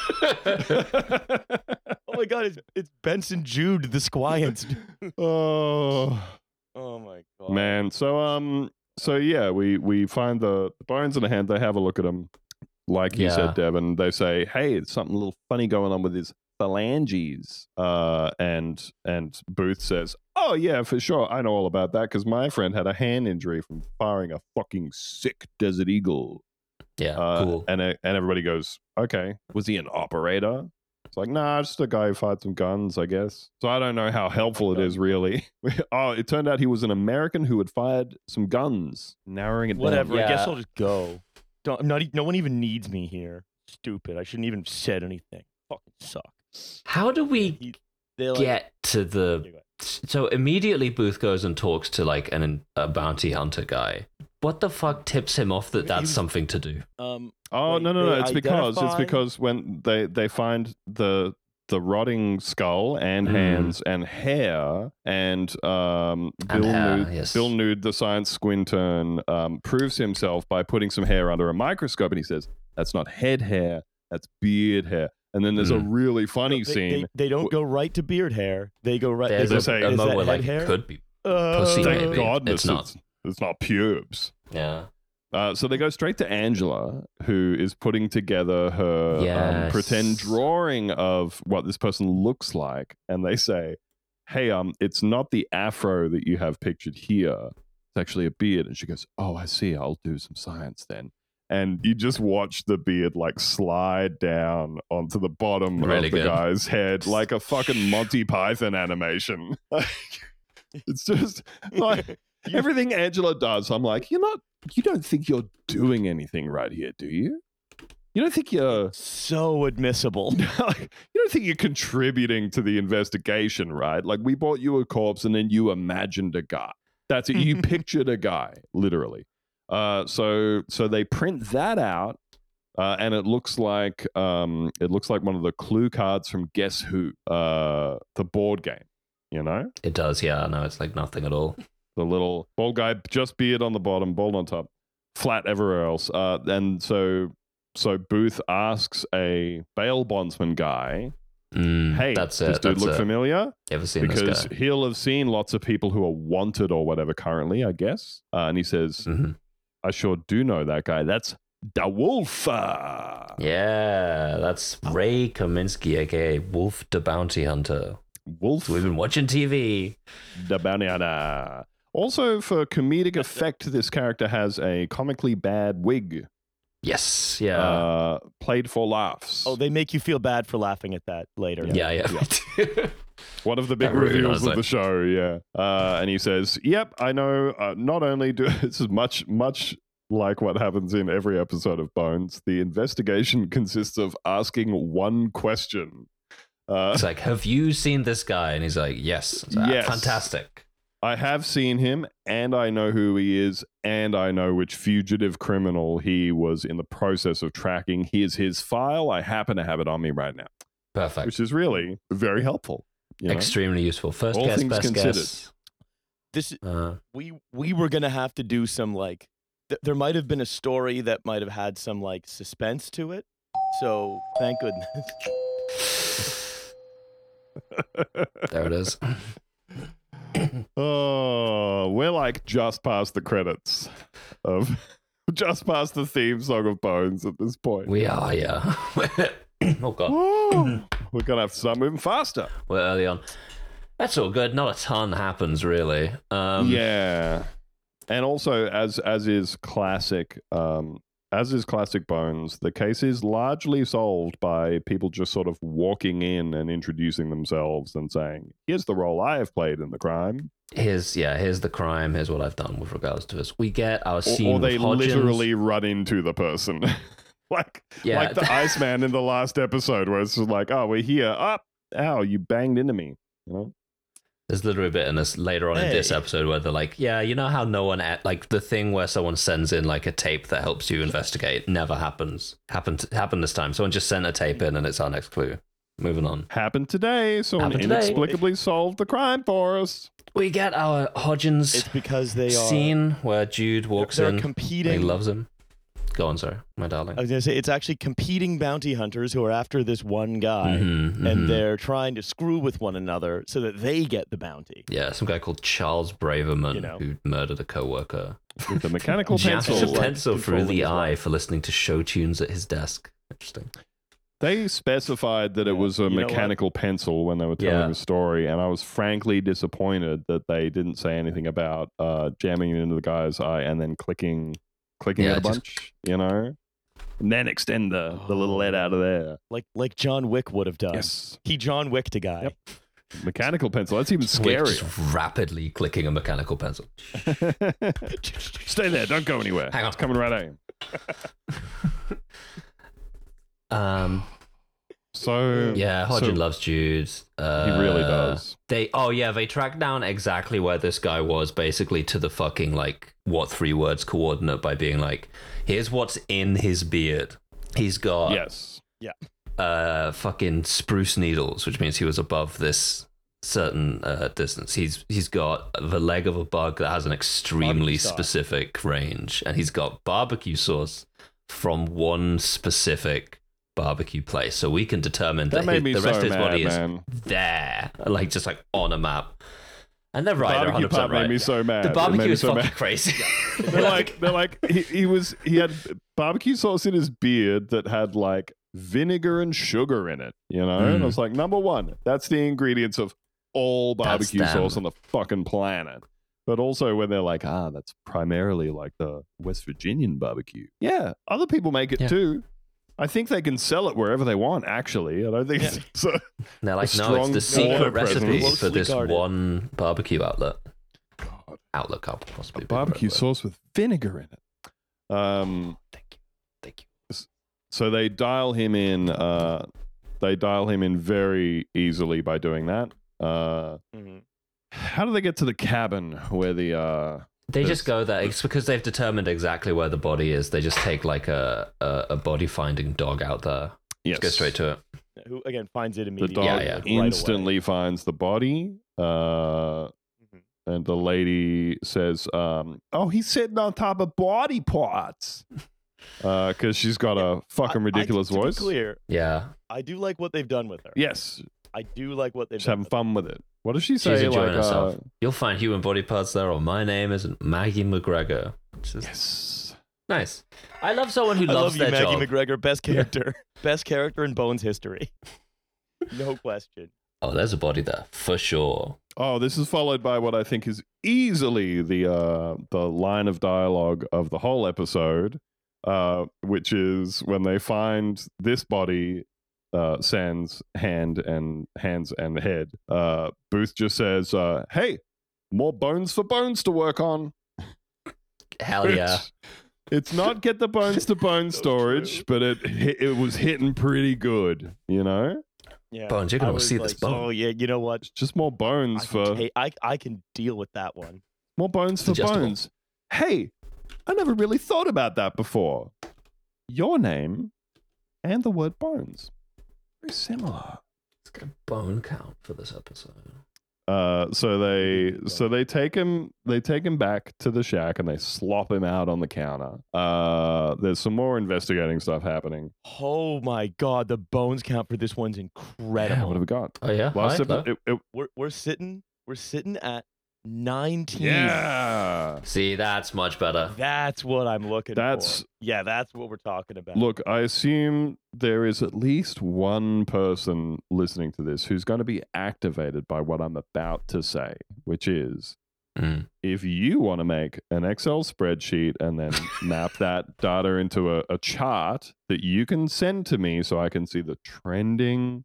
Oh my god, it's Benson Jude, the squiants. Oh my god. Man, so yeah, we find the bones in the hand, they have a look at them. Like you said, Devin, they say, hey, there's something a little funny going on with his phalanges. And Booth says, oh yeah, for sure, I know all about that because my friend had a hand injury from firing a fucking sick Desert Eagle. Yeah, cool. And everybody goes, okay, was he an operator? It's like, nah, just a guy who fired some guns, I guess. So I don't know how helpful it is, really. Oh, it turned out he was an American who had fired some guns, narrowing it down. Whatever, I guess I'll just go. No one even needs me here. Stupid. I shouldn't even said anything. Fucking suck. How do we get to the... So immediately Booth goes and talks to like a bounty hunter guy. What the fuck tips him off that that's something to do? No. It's because when they find the rotting skull and hands and hair and Bill Nude, the science squintern, proves himself by putting some hair under a microscope, and he says that's not head hair, that's beard hair. And then there's a really funny scene. They don't go right to beard hair. They go right. There's a moment like hair? Could be pussy. Thank maybe. goodness it's not pubes. Yeah. So they go straight to Angela, who is putting together her pretend drawing of what this person looks like. And they say, hey, it's not the afro that you have pictured here. It's actually a beard. And she goes, oh, I see. I'll do some science then. And you just watch the beard like slide down onto the bottom of the guy's head like a fucking Monty Python animation. It's just like everything Angela does. I'm like, you don't think you're doing anything right here, do you? You don't think you're so admissible. You don't think you're contributing to the investigation, right? Like we bought you a corpse and then you imagined a guy. That's it. You pictured a guy, literally. So they print that out, and it looks like one of the clue cards from Guess Who, the board game. You know, it does. Yeah, no, it's like nothing at all. The little bald guy, just beard on the bottom, bald on top, flat everywhere else. And so Booth asks a bail bondsman guy, hey, does this dude look familiar? Ever seen this guy? Because he'll have seen lots of people who are wanted or whatever currently, I guess. And he says, I sure do know that guy. That's Da Wolf. Yeah, that's Ray Kaminsky, aka Wolf the Bounty Hunter. Wolf. We've been watching TV. The Bounty Hunter. Also, for comedic effect, this character has a comically bad wig. Yes, yeah. Played for laughs. Oh, they make you feel bad for laughing at that later. Yeah. One of the big reveals of the show, yeah. And he says, yep, I know, not only do... This is much like what happens in every episode of Bones. The investigation consists of asking one question. It's like, have you seen this guy? And he's like, yes. Yes. Fantastic. I have seen him, and I know who he is, and I know which fugitive criminal he was in the process of tracking. Here's his file. I happen to have it on me right now. Perfect. Which is really very helpful. Extremely useful. First guess, best guess. This we were gonna have to do some like. There might have been a story that might have had some like suspense to it. So thank goodness. There it is. Oh, we're like just past the credits of just past the theme song of Bones at this point. We are, yeah. Oh god. We're gonna have to start moving faster. We're early on. That's all good. Not a ton happens really. Yeah. And also as is classic Bones, the case is largely solved by people just sort of walking in and introducing themselves and saying, here's the role I have played in the crime. Here's the crime. Here's what I've done with regards to this. We get our scene. Or they literally run into the person. like the Iceman in the last episode where it's just like, oh, we're here. Ow, you banged into me. You know? There's literally a bit in this later on in this episode where they're like, yeah, you know how no one like the thing where someone sends in like a tape that helps you investigate never happens. Happened this time. Someone just sent a tape in and it's our next clue. Moving on. Happened today. Someone inexplicably solved the crime for us. We get our Hodgins. It's because they are scene where Jude walks in. Competing. He loves him. Go on, sorry, my darling. I was going to say, it's actually competing bounty hunters who are after this one guy, and they're trying to screw with one another so that they get the bounty. Yeah, some guy called Charles Braverman who murdered a co-worker. With a mechanical pencil. Jabbed a pencil through the eye for listening to show tunes at his desk. Interesting. They specified that it was a mechanical pencil when they were telling the story, and I was frankly disappointed that they didn't say anything about jamming it into the guy's eye and then clicking it a bunch, and then extend the little lead out of there. Like John Wick would have done. Yes. He John Wicked a guy. Yep. Mechanical pencil, that's even scarier. Just rapidly clicking a mechanical pencil. Stay there, don't go anywhere. Hang on. It's coming right at you. So yeah, Hodgin loves Jude. He really does. They track down exactly where this guy was, basically to the fucking like what 3 words coordinate by being like, here's what's in his beard. He's got fucking spruce needles, which means he was above this certain distance. He's got the leg of a bug that has an extremely specific range, and he's got barbecue sauce from one specific barbecue place, so we can determine that the rest of his body is there, like just like on a map. And they're right. They're 100% part right. made me so mad. The barbecue is so fucking mad. crazy. They're like he had barbecue sauce in his beard that had like vinegar and sugar in it, you know? And I was like, number one, that's the ingredients of all barbecue sauce on the fucking planet. But also when they're like, that's primarily like the West Virginian barbecue. Yeah, other people make it too. I think they can sell it wherever they want, actually. I don't think it's they're like, no, it's the secret recipe for this one barbecue outlet. God. Outlet can't possibly be barbecue sauce with vinegar in it. Thank you. So they dial him in. They dial him in very easily by doing that. How do they get to the cabin where the? They just go there. It's because they've determined exactly where the body is. They just take like a body finding dog out there. Yes. Just go straight to it. Who again finds it The immediately. dog right instantly away. finds the body. And the lady says, he's sitting on top of body parts. Because she's got a fucking ridiculous voice. To be clear, Yeah. I do like what they've done with her. Yes. I do like what they've Just done. having fun with it. What does she She's say? enjoying Like, herself. You'll find human body parts there, or my name is Maggie McGregor. Which is yes. nice. I love someone who I loves love you, their Maggie job. McGregor. Best character. Best character in Bones history. No question. Oh, there's a body there for sure. Oh, this is followed by what I think is easily the line of dialogue of the whole episode, which is when they find this body, sans hands and head. Booth just says, "Hey, more bones for Bones to work on." Hell yeah. It's not get the bones to bone So storage, but it was hitting pretty good, you know? Yeah. Bones, you're gonna I was see this like, bone. Oh yeah, you know what? It's just more bones I can deal with that one. more bones for adjustable. bones. Hey, I never really thought about that before. Your name and the word bones. Very similar. Let's get a bone count for this episode. So they take him back to the shack and they slop him out on the counter. There's some more investigating stuff happening. Oh my god, the bones count for this one's incredible. Yeah, what have we got? Oh yeah, Last high, episode, We're sitting at 19. yeah. See, that's much better. That's what I'm looking That's- for. Yeah, that's what we're talking about. Look, I assume there is at least one person listening to this who's going to be activated by what I'm about to say, which is if you want to make an Excel spreadsheet and then map that data into a chart that you can send to me so I can see the trending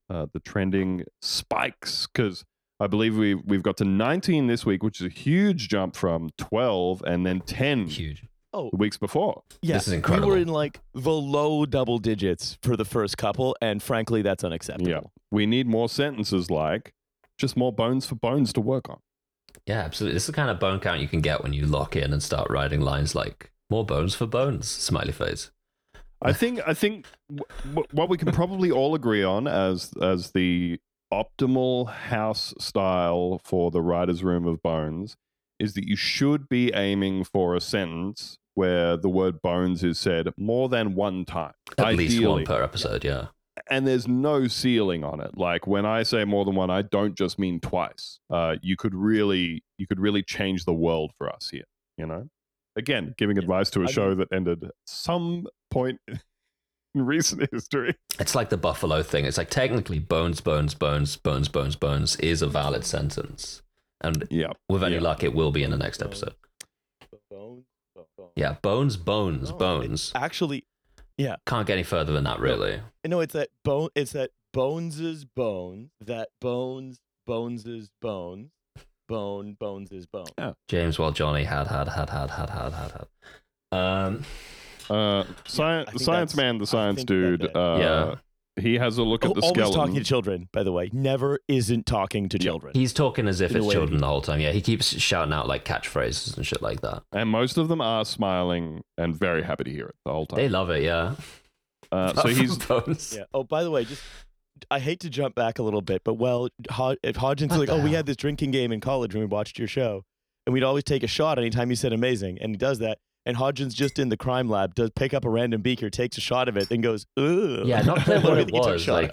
spikes, because I believe we've got to 19 this week, which is a huge jump from 12 and then 10 Huge. Oh, the weeks before. yeah. This is incredible. We were in like the low double digits for the first couple, and frankly, that's unacceptable. Yeah. We need more sentences like just more bones for Bones to work on. Yeah, absolutely. This is the kind of bone count you can get when you lock in and start writing lines like "more bones for Bones." Smiley face. I think what we can probably all agree on as the optimal house style for the writer's room of Bones is that you should be aiming for a sentence where the word bones is said more than one time. At least one ideally. per episode. Yeah. And there's no ceiling on it. Like when I say more than one, I don't just mean twice. You could really change the world for us here, you know? Again, giving advice to a show that ended some point in recent history. It's like the buffalo thing. It's like technically bones, bones, bones, bones, bones, bones is a valid sentence. And with any luck, it will be in the next episode. Bones. Yeah, bones, bones, bones. Actually, yeah. Can't get any further than that, really. No, it's that bone. It's that Bones's bones. That bones is bones. Bones is bone. Yeah. James, well, Johnny had. Science man, the science dude. Yeah. He has a look at the always skeleton. talking to children, by the way. Never isn't talking to children. He's talking as if In a it's way. children the whole time. Yeah, he keeps shouting out like catchphrases and shit like that. And most of them are smiling and very happy to hear it the whole time. They love it, yeah. So he's bones. Yeah. Oh, by the way, I hate to jump back a little bit, but if Hodgins like, we had this drinking game in college when we watched your show, and we'd always take a shot anytime you said amazing, and he does that. And Hodgins just in the crime lab does pick up a random beaker, takes a shot of it, and goes, ugh. Yeah, not clear what it He took a was. shot Like, of.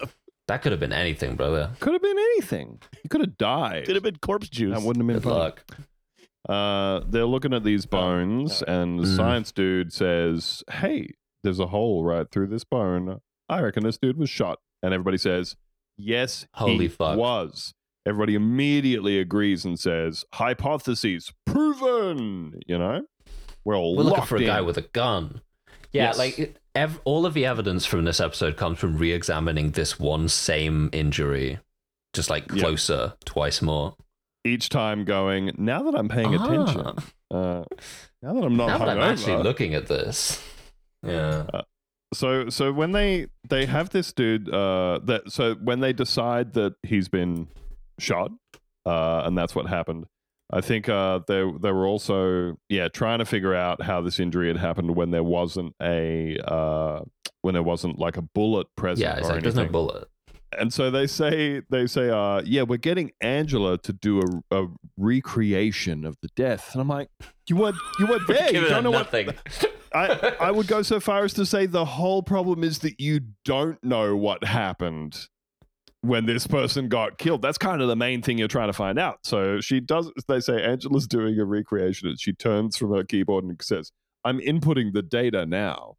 That could have been anything, brother. Could have been anything. You could have died. Could have been corpse juice. That wouldn't have been Good fun. luck. They're looking at these bones, and the science dude says, "Hey, there's a hole right through this bone. I reckon this dude was shot." And everybody says, "Yes, Holy he fuck. was." Everybody immediately agrees and says, "Hypotheses proven." You know, we're looking for a in. guy with a gun. Yeah, Yes. like all of the evidence from this episode comes from re-examining this one same injury, just like closer, twice more. Each time going, now that I'm paying attention, now that I'm not Now that I'm hungover, actually looking at this, yeah. So when they have this dude, so when they decide that he's been shot, and that's what happened. I think they were also trying to figure out how this injury had happened when there wasn't like a bullet present. Yeah, it's or like there's no anything. bullet. And so they say, we're getting Angela to do a recreation of the death. And I'm like, you were there. You don't know nothing. I would go so far as to say the whole problem is that you don't know what happened when this person got killed. That's kind of the main thing you're trying to find out. So they say Angela's doing a recreation, and she turns from her keyboard and says, "I'm inputting the data now."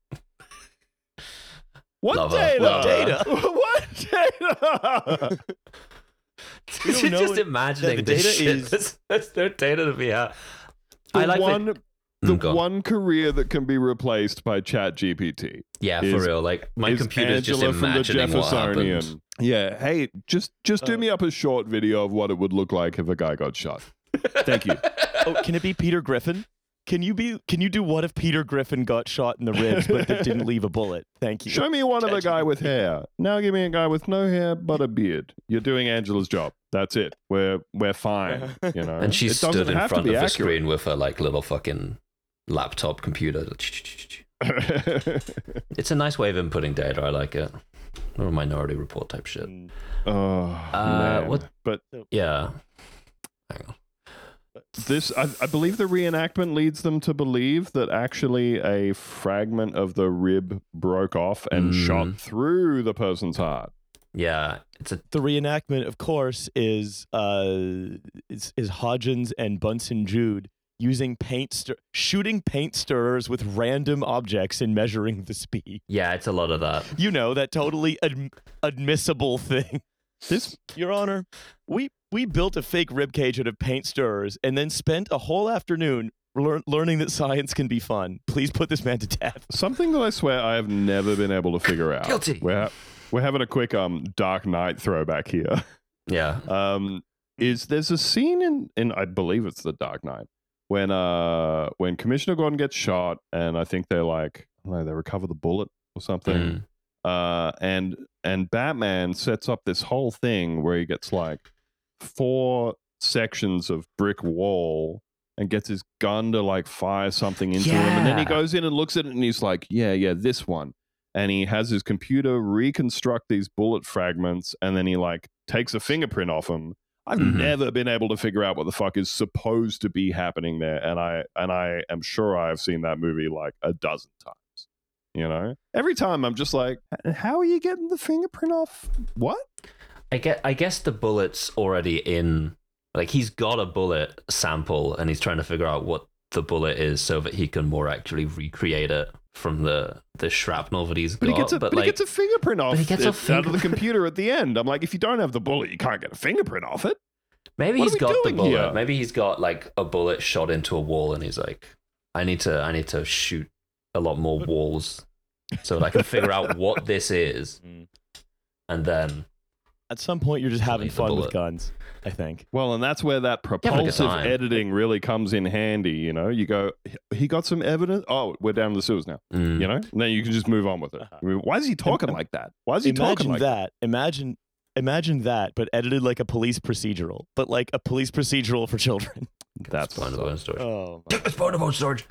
What data? What data? You're just imagining the this data shit. There's no data to be out. I like one career that can be replaced by ChatGPT. Yeah, for real. Like my computer's just imagining what happened. Yeah, hey, just do me up a short video of what it would look like if a guy got shot. Thank you. Oh, can it be Peter Griffin? Can you do what if Peter Griffin got shot in the ribs but that didn't leave a bullet? Thank you. Show me one of a guy with hair. Now give me a guy with no hair but a beard. You're doing Angela's job. That's it. We're fine. You know. And she It doesn't stood in have to front be of the accurate. screen with her like little fucking laptop computer. It's a nice way of inputting data. I like it. Or Minority Report type shit. Oh, man. What? But Yeah. Hang on. this, I believe the reenactment leads them to believe that actually a fragment of the rib broke off and shot through the person's heart. Yeah, The reenactment, of course, is Hodgins and Bunsen Jude using shooting paint stirrers with random objects and measuring the speed. Yeah, it's a lot of that. You know, that totally admissible thing. Your Honor, we built a fake rib cage out of paint stirrers and then spent a whole afternoon learning that science can be fun. Please put this man to death. Something that I swear I have never been able to figure out. Guilty. We're having a quick Dark Knight throwback here. Yeah. There's a scene in I believe it's the Dark Knight when Commissioner Gordon gets shot, and I think they they recover the bullet or something. And Batman sets up this whole thing where he gets like 4 sections of brick wall and gets his gun to like fire something into him, and then he goes in and looks at it and he's like, yeah, this one. And he has his computer reconstruct these bullet fragments, and then he like takes a fingerprint off them. I've never been able to figure out what the fuck is supposed to be happening there, and I am sure I've seen that movie like a dozen times. You know, every time I'm just like, how are you getting the fingerprint off? What? I guess the bullet's already in. Like he's got a bullet sample, and he's trying to figure out what the bullet is so that he can more accurately recreate it from the shrapnel that he's got. He gets a fingerprint off out of the computer at the end. I'm like, if you don't have the bullet, you can't get a fingerprint off it. Maybe What he's are we got the doing bullet. here? Maybe he's got like a bullet shot into a wall, and he's like, I need to shoot a lot more walls so that I can figure out what this is, and then At some point, you're just having Delete the fun with bullet. guns, I think. Well, and that's where that propulsive time. editing really comes in handy. You know, you go, he got some evidence. Oh, we're down the sewers now. You know, and then you can just move on with it. I mean, why is he talking like that? Why is he talking like that? Imagine that, but edited like a police procedural, but like a police procedural for children. That's Find the bone storage. Oh, Take this phone to bone storage.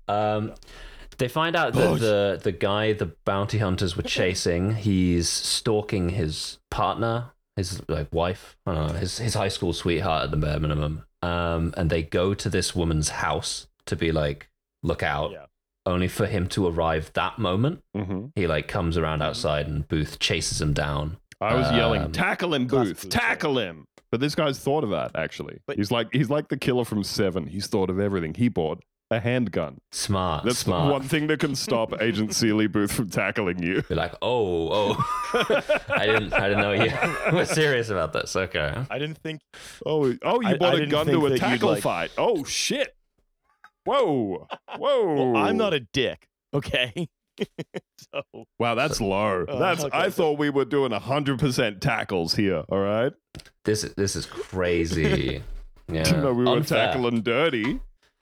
They find out that the guy the bounty hunters were chasing, he's stalking his partner, his like wife, his high school sweetheart at the bare minimum. And they go to this woman's house to be like, look out. Yeah. Only for him to arrive that moment. Mm-hmm. He like comes around outside and Booth chases him down. I was yelling, tackle him, classic Booth, Booth tackle him. But this guy's thought of that, actually. But- he's like the killer from Seven. He's thought of everything. He bought a handgun. Smart. That's the one thing that can stop Agent Seeley Booth from tackling you. You're like, oh. I didn't know you were serious about this. Okay. I didn't think. Oh, you I bought a didn't gun think to a that you'd, tackle like- fight. Oh, shit. Whoa. Well, I'm not a dick, okay? So Wow, that's low. okay. I thought we were doing 100% tackles here, all right? This is crazy. Yeah. Didn't know we were Unfair. tackling dirty.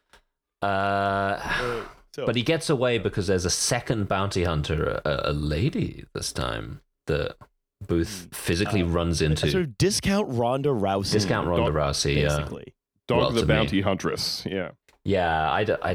so But he gets away because there's a second bounty hunter, a lady this time, that Booth physically runs into. sort of discount Ronda Rousey. Discount Ronda Rousey, yeah. basically. Dog Well, the to me. bounty huntress. Yeah. Yeah,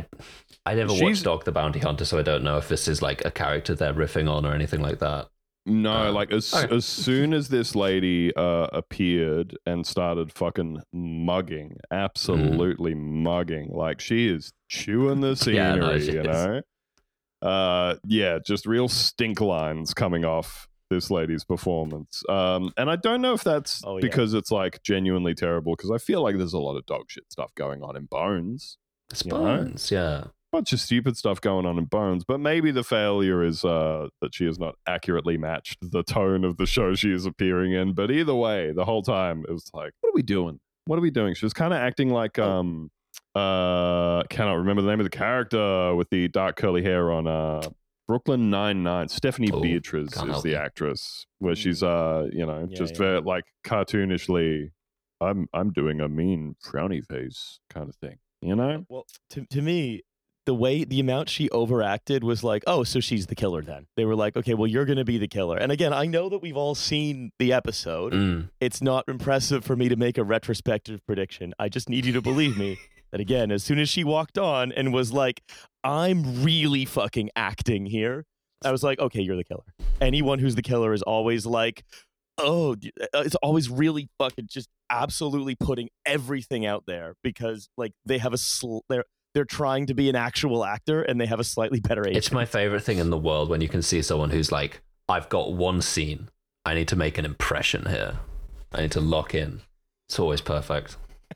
I never She's- watched Dog the Bounty Hunter, so I don't know if this is like a character they're riffing on or anything like that. No, like as okay. soon as this lady appeared and started fucking mugging, absolutely mugging, like she is chewing the scenery, Yeah, no, she you is. know? Yeah, just real stink lines coming off this lady's performance. And I don't know if that's Oh, yeah. because it's like genuinely terrible, because I feel like there's a lot of dog shit stuff going on in Bones. It's You know? Bones, yeah. Bunch of stupid stuff going on in Bones, but maybe the failure is that she has not accurately matched the tone of the show she is appearing in. But either way, the whole time it was like, what are we doing? What are we doing? She was kind of acting like cannot remember the name of the character with the dark curly hair on Brooklyn Nine-Nine. Stephanie Oh, Beatriz can't is help the you. actress, where she's Yeah, very like cartoonishly. I'm doing a mean frowny face kind of thing, you know? Well, to me, the amount she overacted was like, oh, so she's the killer then. They were like, okay, well, you're going to be the killer. And again, I know that we've all seen the episode. Mm. It's not impressive for me to make a retrospective prediction. I just need you to believe me that, again, as soon as she walked on and was like, I'm really fucking acting here, I was like, okay, you're the killer. Anyone who's the killer is always like, oh, it's always really fucking just absolutely putting everything out there because like they have they're trying to be an actual actor and they have a slightly better agent. It's my favorite thing in the world when you can see someone who's like, I've got one scene. I need to make an impression here. I need to lock in. It's always perfect.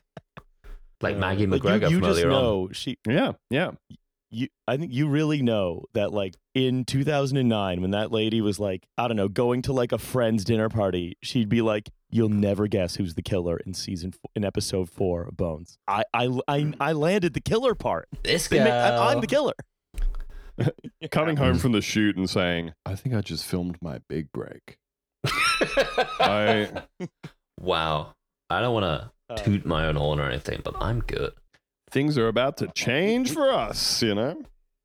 Like Maggie Like, McGregor you from just earlier on. know Yeah. I think you really know that like in 2009 when that lady was like, I don't know, going to like a friend's dinner party, she'd be like, you'll never guess who's the killer in episode 4 of Bones. I landed the killer part. This They guy. make- I'm the killer. Coming home from the shoot and saying, I think I just filmed my big break. Wow. I don't want to toot my own horn or anything, but I'm good. Things are about to change for us, you know?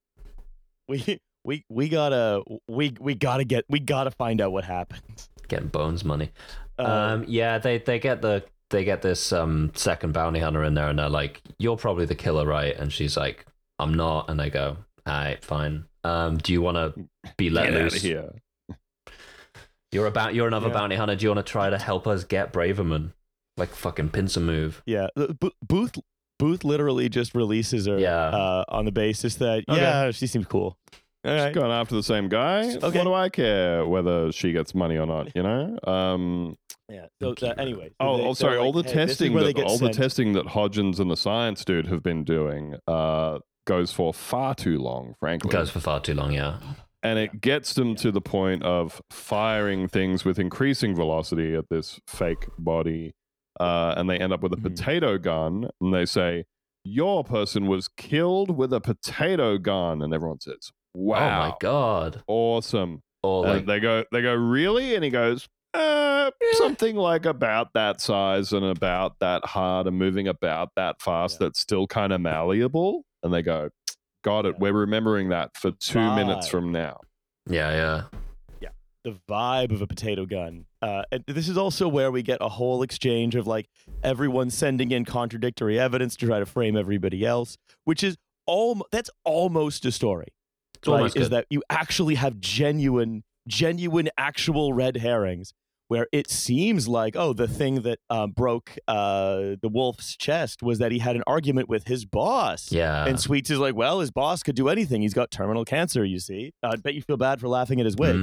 We gotta find out what happens. Getting Bones money. Uh, Yeah, they get this second bounty hunter in there, and they're like, "You're probably the killer, right?" And she's like, "I'm not." And they go, "All right, fine. Do you want to be let Get out loose? of here. You're another Yeah. bounty hunter. Do you want to try to help us get Braverman? Like fucking pincer move." Yeah, Booth literally just releases her Yeah. on the basis that Okay. yeah, she seems cool. All She's right. going after the same guy. Okay. What do I care whether she gets money or not, you know? Yeah. So anyway. so Sorry. they're All the like, hey, this is where they get sent. testing that Hodgins and the science dude have been doing goes for far too long, frankly. It goes for far too long. Yeah. And it gets them to the point of firing things with increasing velocity at this fake body. And they end up with a potato gun. And they say, your person was killed with a potato gun. And everyone says, wow. Oh my god. Awesome. Or And like, they go, really? And he goes, something like about that size and about that hard and moving about that fast that's still kind of malleable. And they go, got it. We're remembering that for 2 minutes from now. yeah. The vibe of a potato gun. And this is also where we get a whole exchange of like everyone sending in contradictory evidence to try to frame everybody else, which is that's almost a story. It's almost is good. that you actually have genuine actual red herrings where it seems like, oh, the thing that broke the wolf's chest was that he had an argument with his boss. Yeah. And Sweets is like, well, his boss could do anything. He's got terminal cancer, you see. I bet you feel bad for laughing at his wig.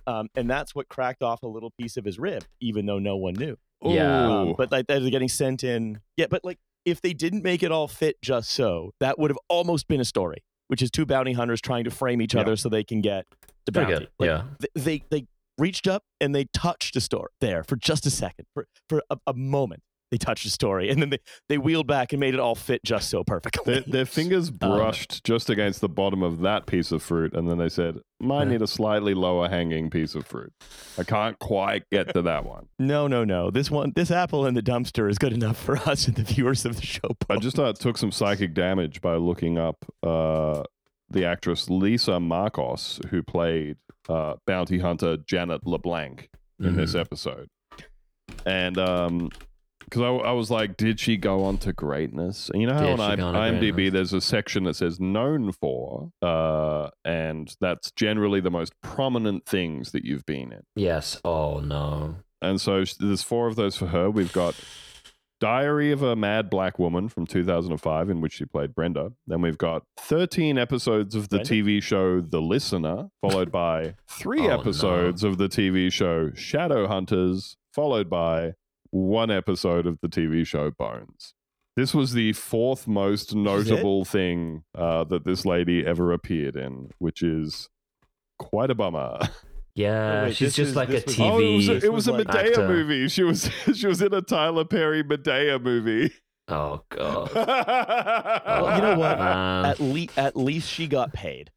and that's what cracked off a little piece of his rib, even though no one knew. Yeah. But like they're getting sent in. Yeah, but like if they didn't make it all fit just so, that would have almost been a story, which is two bounty hunters trying to frame each other so they can get the bounty. Pretty good. Like, they reached up and they touched a story there for just a second, for a moment. They touched a story, and then they wheeled back and made it all fit just so perfectly. Their fingers brushed just against the bottom of that piece of fruit, and then they said, "Might need a slightly lower hanging piece of fruit. I can't quite get to that one." No. This apple in the dumpster is good enough for us and the viewers of the show. I just took some psychic damage by looking up the actress Lisa Marcos, who played bounty hunter Janet LeBlanc in this episode, and because I was like, did she go on to greatness? And you know how on IMDb there's a section that says known for, and that's generally the most prominent things that you've been in. Yes. Oh, no. And so there's 4 of those for her. We've got Diary of a Mad Black Woman from 2005, in which she played Brenda. Then we've got 13 episodes of the TV show The Listener, followed by 3 episodes of the TV show Shadowhunters, followed by 1 episode of the TV show Bones. This was the 4th most notable thing that this lady ever appeared in, which is quite a bummer. Yeah, she's just like a TV. Oh, it was a Medea actor. movie. She was in a Tyler Perry Medea movie. Oh god. Well, you know what? At least she got paid.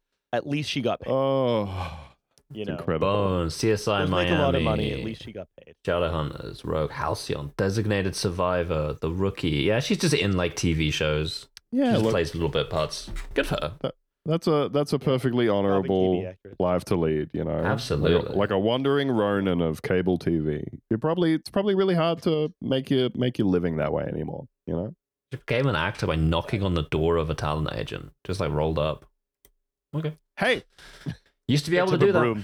Oh, you know, incredible. Bones, CSI Miami. Make a lot of money. At least she got paid. Shadowhunters, Rogue, Halcyon, Designated Survivor, The Rookie. Yeah, she's just in like TV shows. Yeah, she just plays little bit parts. Good for her. That's a perfectly honorable life to lead, you know. Absolutely. Like a wandering Ronin of cable TV. It's probably really hard to make your living that way anymore, you know. She became an actor by knocking on the door of a talent agent, just like rolled up. Okay. Hey, used to be able to do that.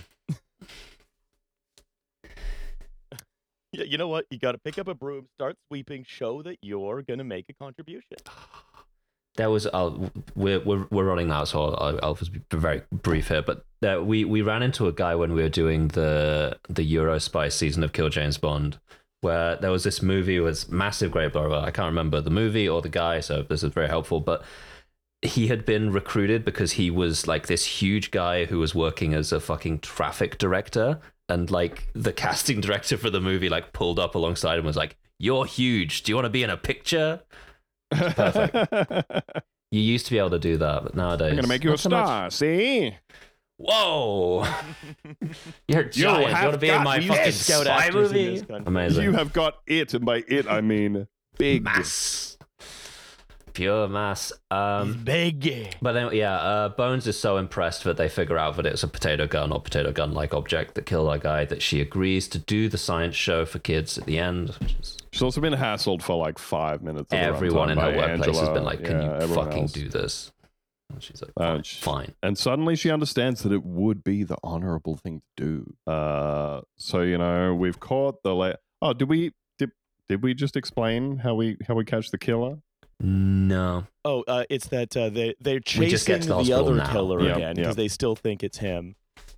Yeah, you know what? You got to pick up a broom, start sweeping, show that you're gonna make a contribution. There was we're running out, so I'll just be very brief here. But we ran into a guy when we were doing the Eurospy season of Kill James Bond, where there was this movie with massive great blah, blah, blah. I can't remember the movie or the guy, so this is very helpful. But he had been recruited because he was like this huge guy who was working as a fucking traffic director, and like the casting director for the movie like pulled up alongside him and was like, "You're huge. Do you want to be in a picture?" Perfect. You used to be able to do that, but nowadays I'm gonna make you a star. See? Whoa! You're giant. You want to be in my fucking spy movie? Amazing. You have got it, and by it I mean big mass. Pure mass. Big. But then, Bones is so impressed that they figure out that it's a potato gun or potato gun-like object that killed our guy that she agrees to do the science show for kids at the end. Which is she's also been hassled for like 5 minutes. Everyone in her workplace Angela, has been like, "Can you fucking else. do this?" And she's like, "Fine." And suddenly she understands that it would be the honorable thing to do. So you know we've caught the. Did we just explain how we catch the killer? No. Oh, it's that they're chasing the other killer again because they still think it's him.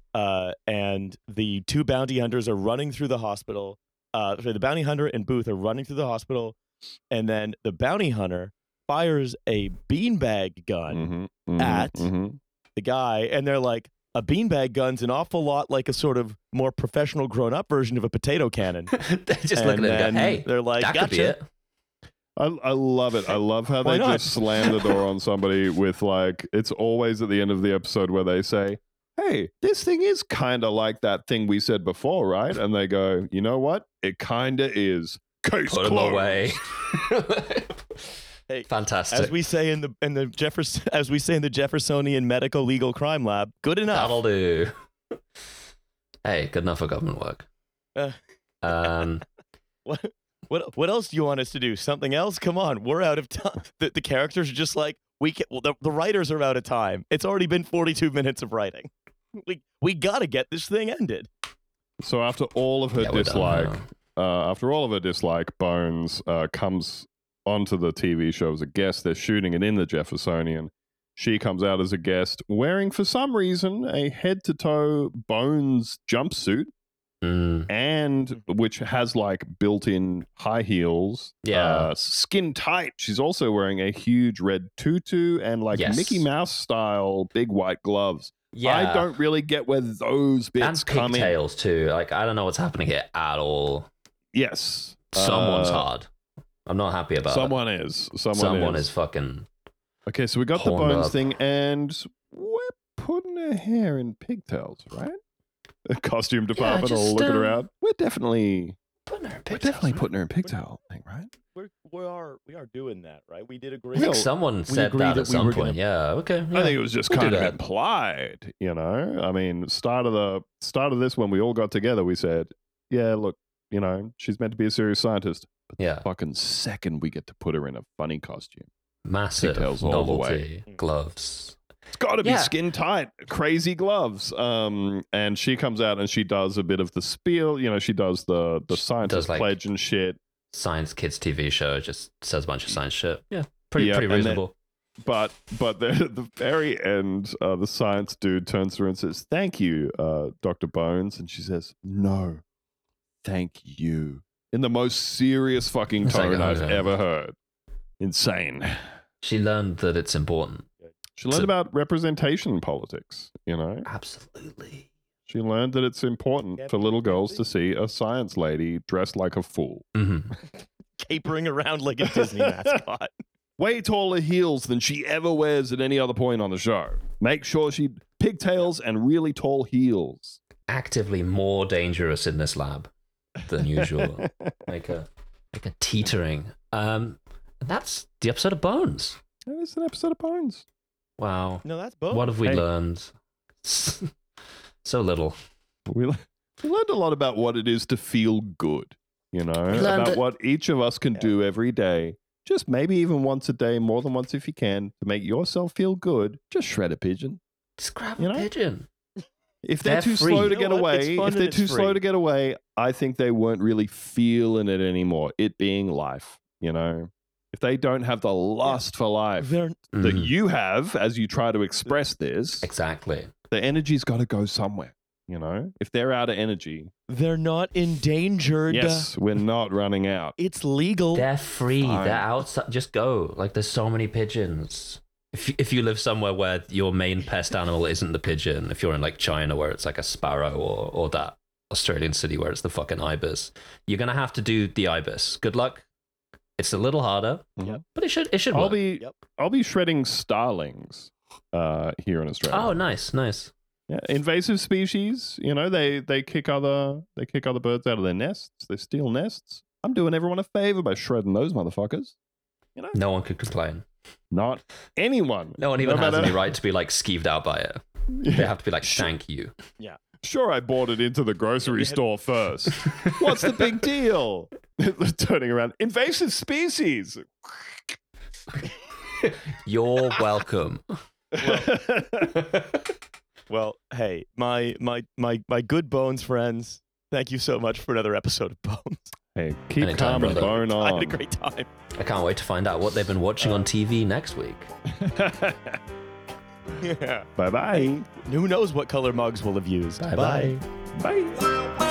And the 2 bounty hunters are running through the hospital. The bounty hunter and Booth are running through the hospital, and then the bounty hunter fires a beanbag gun at the guy, and they're like, a beanbag gun's an awful lot like a sort of more professional grown-up version of a potato cannon. They're just looking at it and go, "Hey, they're like, that gotcha." could be it. I love it. I love how they just slam the door on somebody with like, it's always at the end of the episode where they say, "Hey, this thing is kind of like that thing we said before, right?" And they go, "You know what? It kind of is." Case Put closed. them away. Hey, fantastic. As we say in the Jeffersonian Medical Legal Crime Lab, good enough. That'll do. Hey, good enough for government work. What else do you want us to do? Something else? Come on, we're out of time. The characters are just like, the writers are out of time. It's already been 42 minutes of writing. We got to get this thing ended. So after all of her dislike, Bones comes onto the TV show as a guest. They're shooting it in the Jeffersonian. She comes out as a guest wearing, for some reason, a head-to-toe Bones jumpsuit. And which has like built-in high heels, skin tight. She's also wearing a huge red tutu and like Mickey Mouse style big white gloves. I don't really get where those bits come in. Pigtails too. Like I don't know what's happening here at all. Yes, someone's hard. I'm not happy about someone it. Someone is fucking. Okay, so we got the Bones thing, and we're putting her hair in pigtails, right? The costume department all looking around. We're definitely putting her in pigtail thing, right? We are doing that, right? We did agree. I think someone said that at some point. Yeah, okay. Yeah. I think it was just kind of implied, you know. I mean, start of this when we all got together, we said, "Yeah, look, you know, she's meant to be a serious scientist." But the fucking second we get to put her in a funny costume, massive pigtails novelty, all the way, gloves. It's got to be skin tight, crazy gloves. And she comes out and she does a bit of the spiel. You know, she does the scientist pledge and shit. Science Kids TV show just says a bunch of science shit. Yeah, pretty reasonable. But at the very end, the science dude turns to her and says, "Thank you, Dr. Bones," and she says, "No, thank you," in the most serious fucking tone I've ever heard. Insane. She learned that it's important. She learned about representation politics, you know? Absolutely. She learned that it's important for little girls to see a science lady dressed like a fool. Mm-hmm. Capering around like a Disney mascot. Way taller heels than she ever wears at any other point on the show. Make sure she pigtails and really tall heels. Actively more dangerous in this lab than usual. like a teetering. That's the episode of Bones. It's an episode of Bones. Wow. No, that's Bones. What have we learned? So little. We learned a lot about what it is to feel good, you know, about what each of us can do every day. Just maybe even once a day, more than once if you can, to make yourself feel good. Just shred a pigeon. Just grab a pigeon. If they're too slow to get away, I think they weren't really feeling it anymore. It being life, you know. If they don't have the lust for life that you have as you try to express this, exactly, the energy's got to go somewhere, you know? If they're out of energy, they're not endangered. Yes, we're not running out. It's legal. They're free. Fine. They're outside. Just go. Like, there's so many pigeons. If you live somewhere where your main pest animal isn't the pigeon, if you're in like China where it's like a sparrow or that Australian city where it's the fucking ibis, you're going to have to do the ibis. Good luck. It's a little harder, but it should work. I'll be shredding starlings here in Australia. Oh, nice. Yeah, invasive species. You know, they kick other birds out of their nests. They steal nests. I'm doing everyone a favor by shredding those motherfuckers. You know, no one could complain. Not anyone. No one even has any right to be like skeeved out by it. They have to be like, thank you. Yeah. Sure, I bought it into the grocery store first. What's the big deal? Turning around. Invasive species. You're welcome. Well, hey, my good Bones friends, thank you so much for another episode of Bones. Hey, keep calm and bone on. I had a great time. I can't wait to find out what they've been watching on TV next week. Yeah. Bye-bye. Who knows what color mugs we'll have used. Bye-bye. Bye.